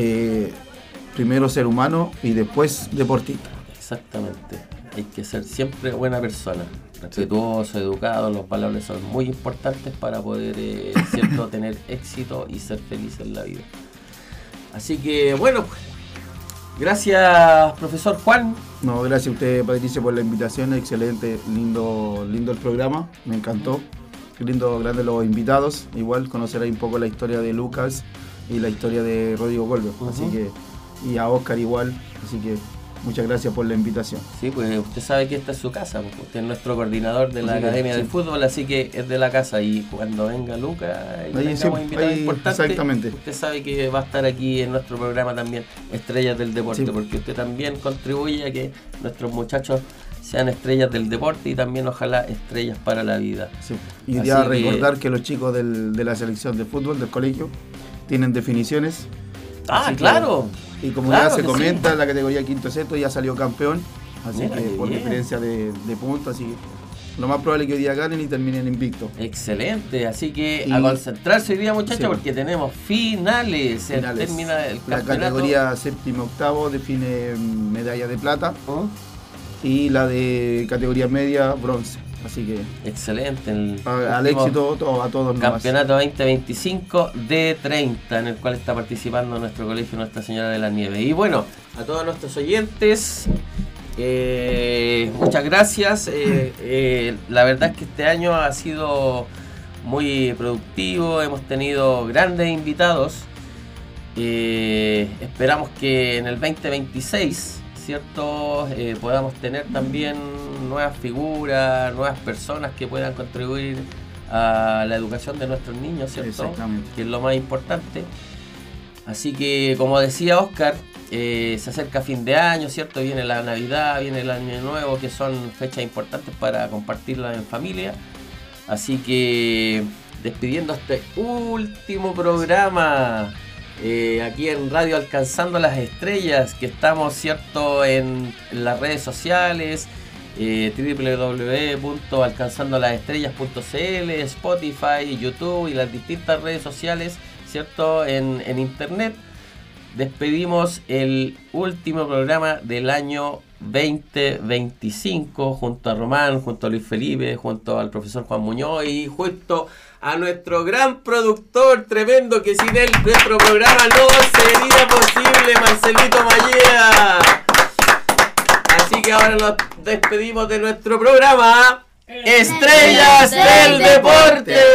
primero ser humano y después deportista. Exactamente. Hay que ser siempre buena persona, respetuoso, educado. Los valores son muy importantes para poder ¿cierto?, tener éxito y ser feliz en la vida. Así que bueno, pues, gracias, profesor Juan. No, gracias a usted, Patricia, por la invitación. Excelente, lindo el programa, me encantó. Qué lindo, grande los invitados. Igual conocer ahí un poco la historia de Lucas y la historia de Rodrigo Goldberg. Así Ujú. que, y a Oscar igual. Así que muchas gracias por la invitación. Sí, pues usted sabe que esta es su casa, pues, usted es nuestro coordinador de la Así que, Academia sí. de Fútbol, así que es de la casa, y cuando venga Luca y Ahí, tengamos sí, invitados ahí, importantes, exactamente. usted sabe que va a estar aquí en nuestro programa también, Estrellas del Deporte, Sí. porque usted también contribuye a que nuestros muchachos sean estrellas del deporte y también ojalá estrellas para la vida. Sí. Y Así ya que- recordar que los chicos de la selección de fútbol del colegio tienen definiciones. Ah, Así que- claro. Y como Claro ya se que comenta, la categoría quinto seto ya salió campeón. Así Mira, que qué por bien. diferencia de puntos, así que lo más probable es que hoy día ganen y terminen invicto. Excelente, así que Y- a concentrarse hoy día, muchachos, Sí. porque tenemos finales. Finales. Termina el La campeonato. categoría séptimo octavo define medalla de plata ¿Mm? y la de categoría media bronce. Así que Excelente. El al último éxito a todos nomás. Campeonato 2025 de 30, en el cual está participando nuestro colegio Nuestra Señora de la Nieve. Y bueno, a todos nuestros oyentes, muchas gracias. La verdad es que este año ha sido muy productivo, hemos tenido grandes invitados. Esperamos que en el 2026, ¿cierto?, podamos tener también nuevas figuras, nuevas personas que puedan contribuir a la educación de nuestros niños, ¿cierto?, Exactamente. que es lo más importante. Así que, como decía Oscar, se acerca fin de año, ¿cierto? Viene la Navidad, viene el Año Nuevo, que son fechas importantes para compartirlas en familia. Así que, despidiendo este último programa aquí en Radio Alcanzando las Estrellas, que estamos, ¿cierto?, en las redes sociales, www.alcanzandolasestrellas.cl, Spotify, YouTube y las distintas redes sociales, ¿cierto? En internet. Despedimos el último programa del año 2025 junto a Román, junto a Luis Felipe, junto al profesor Juan Muñoz y junto a nuestro gran productor tremendo, que sin él nuestro programa no sería posible, Marcelito Mallea. Así que ahora nos despedimos de nuestro programa Estrellas del Deporte.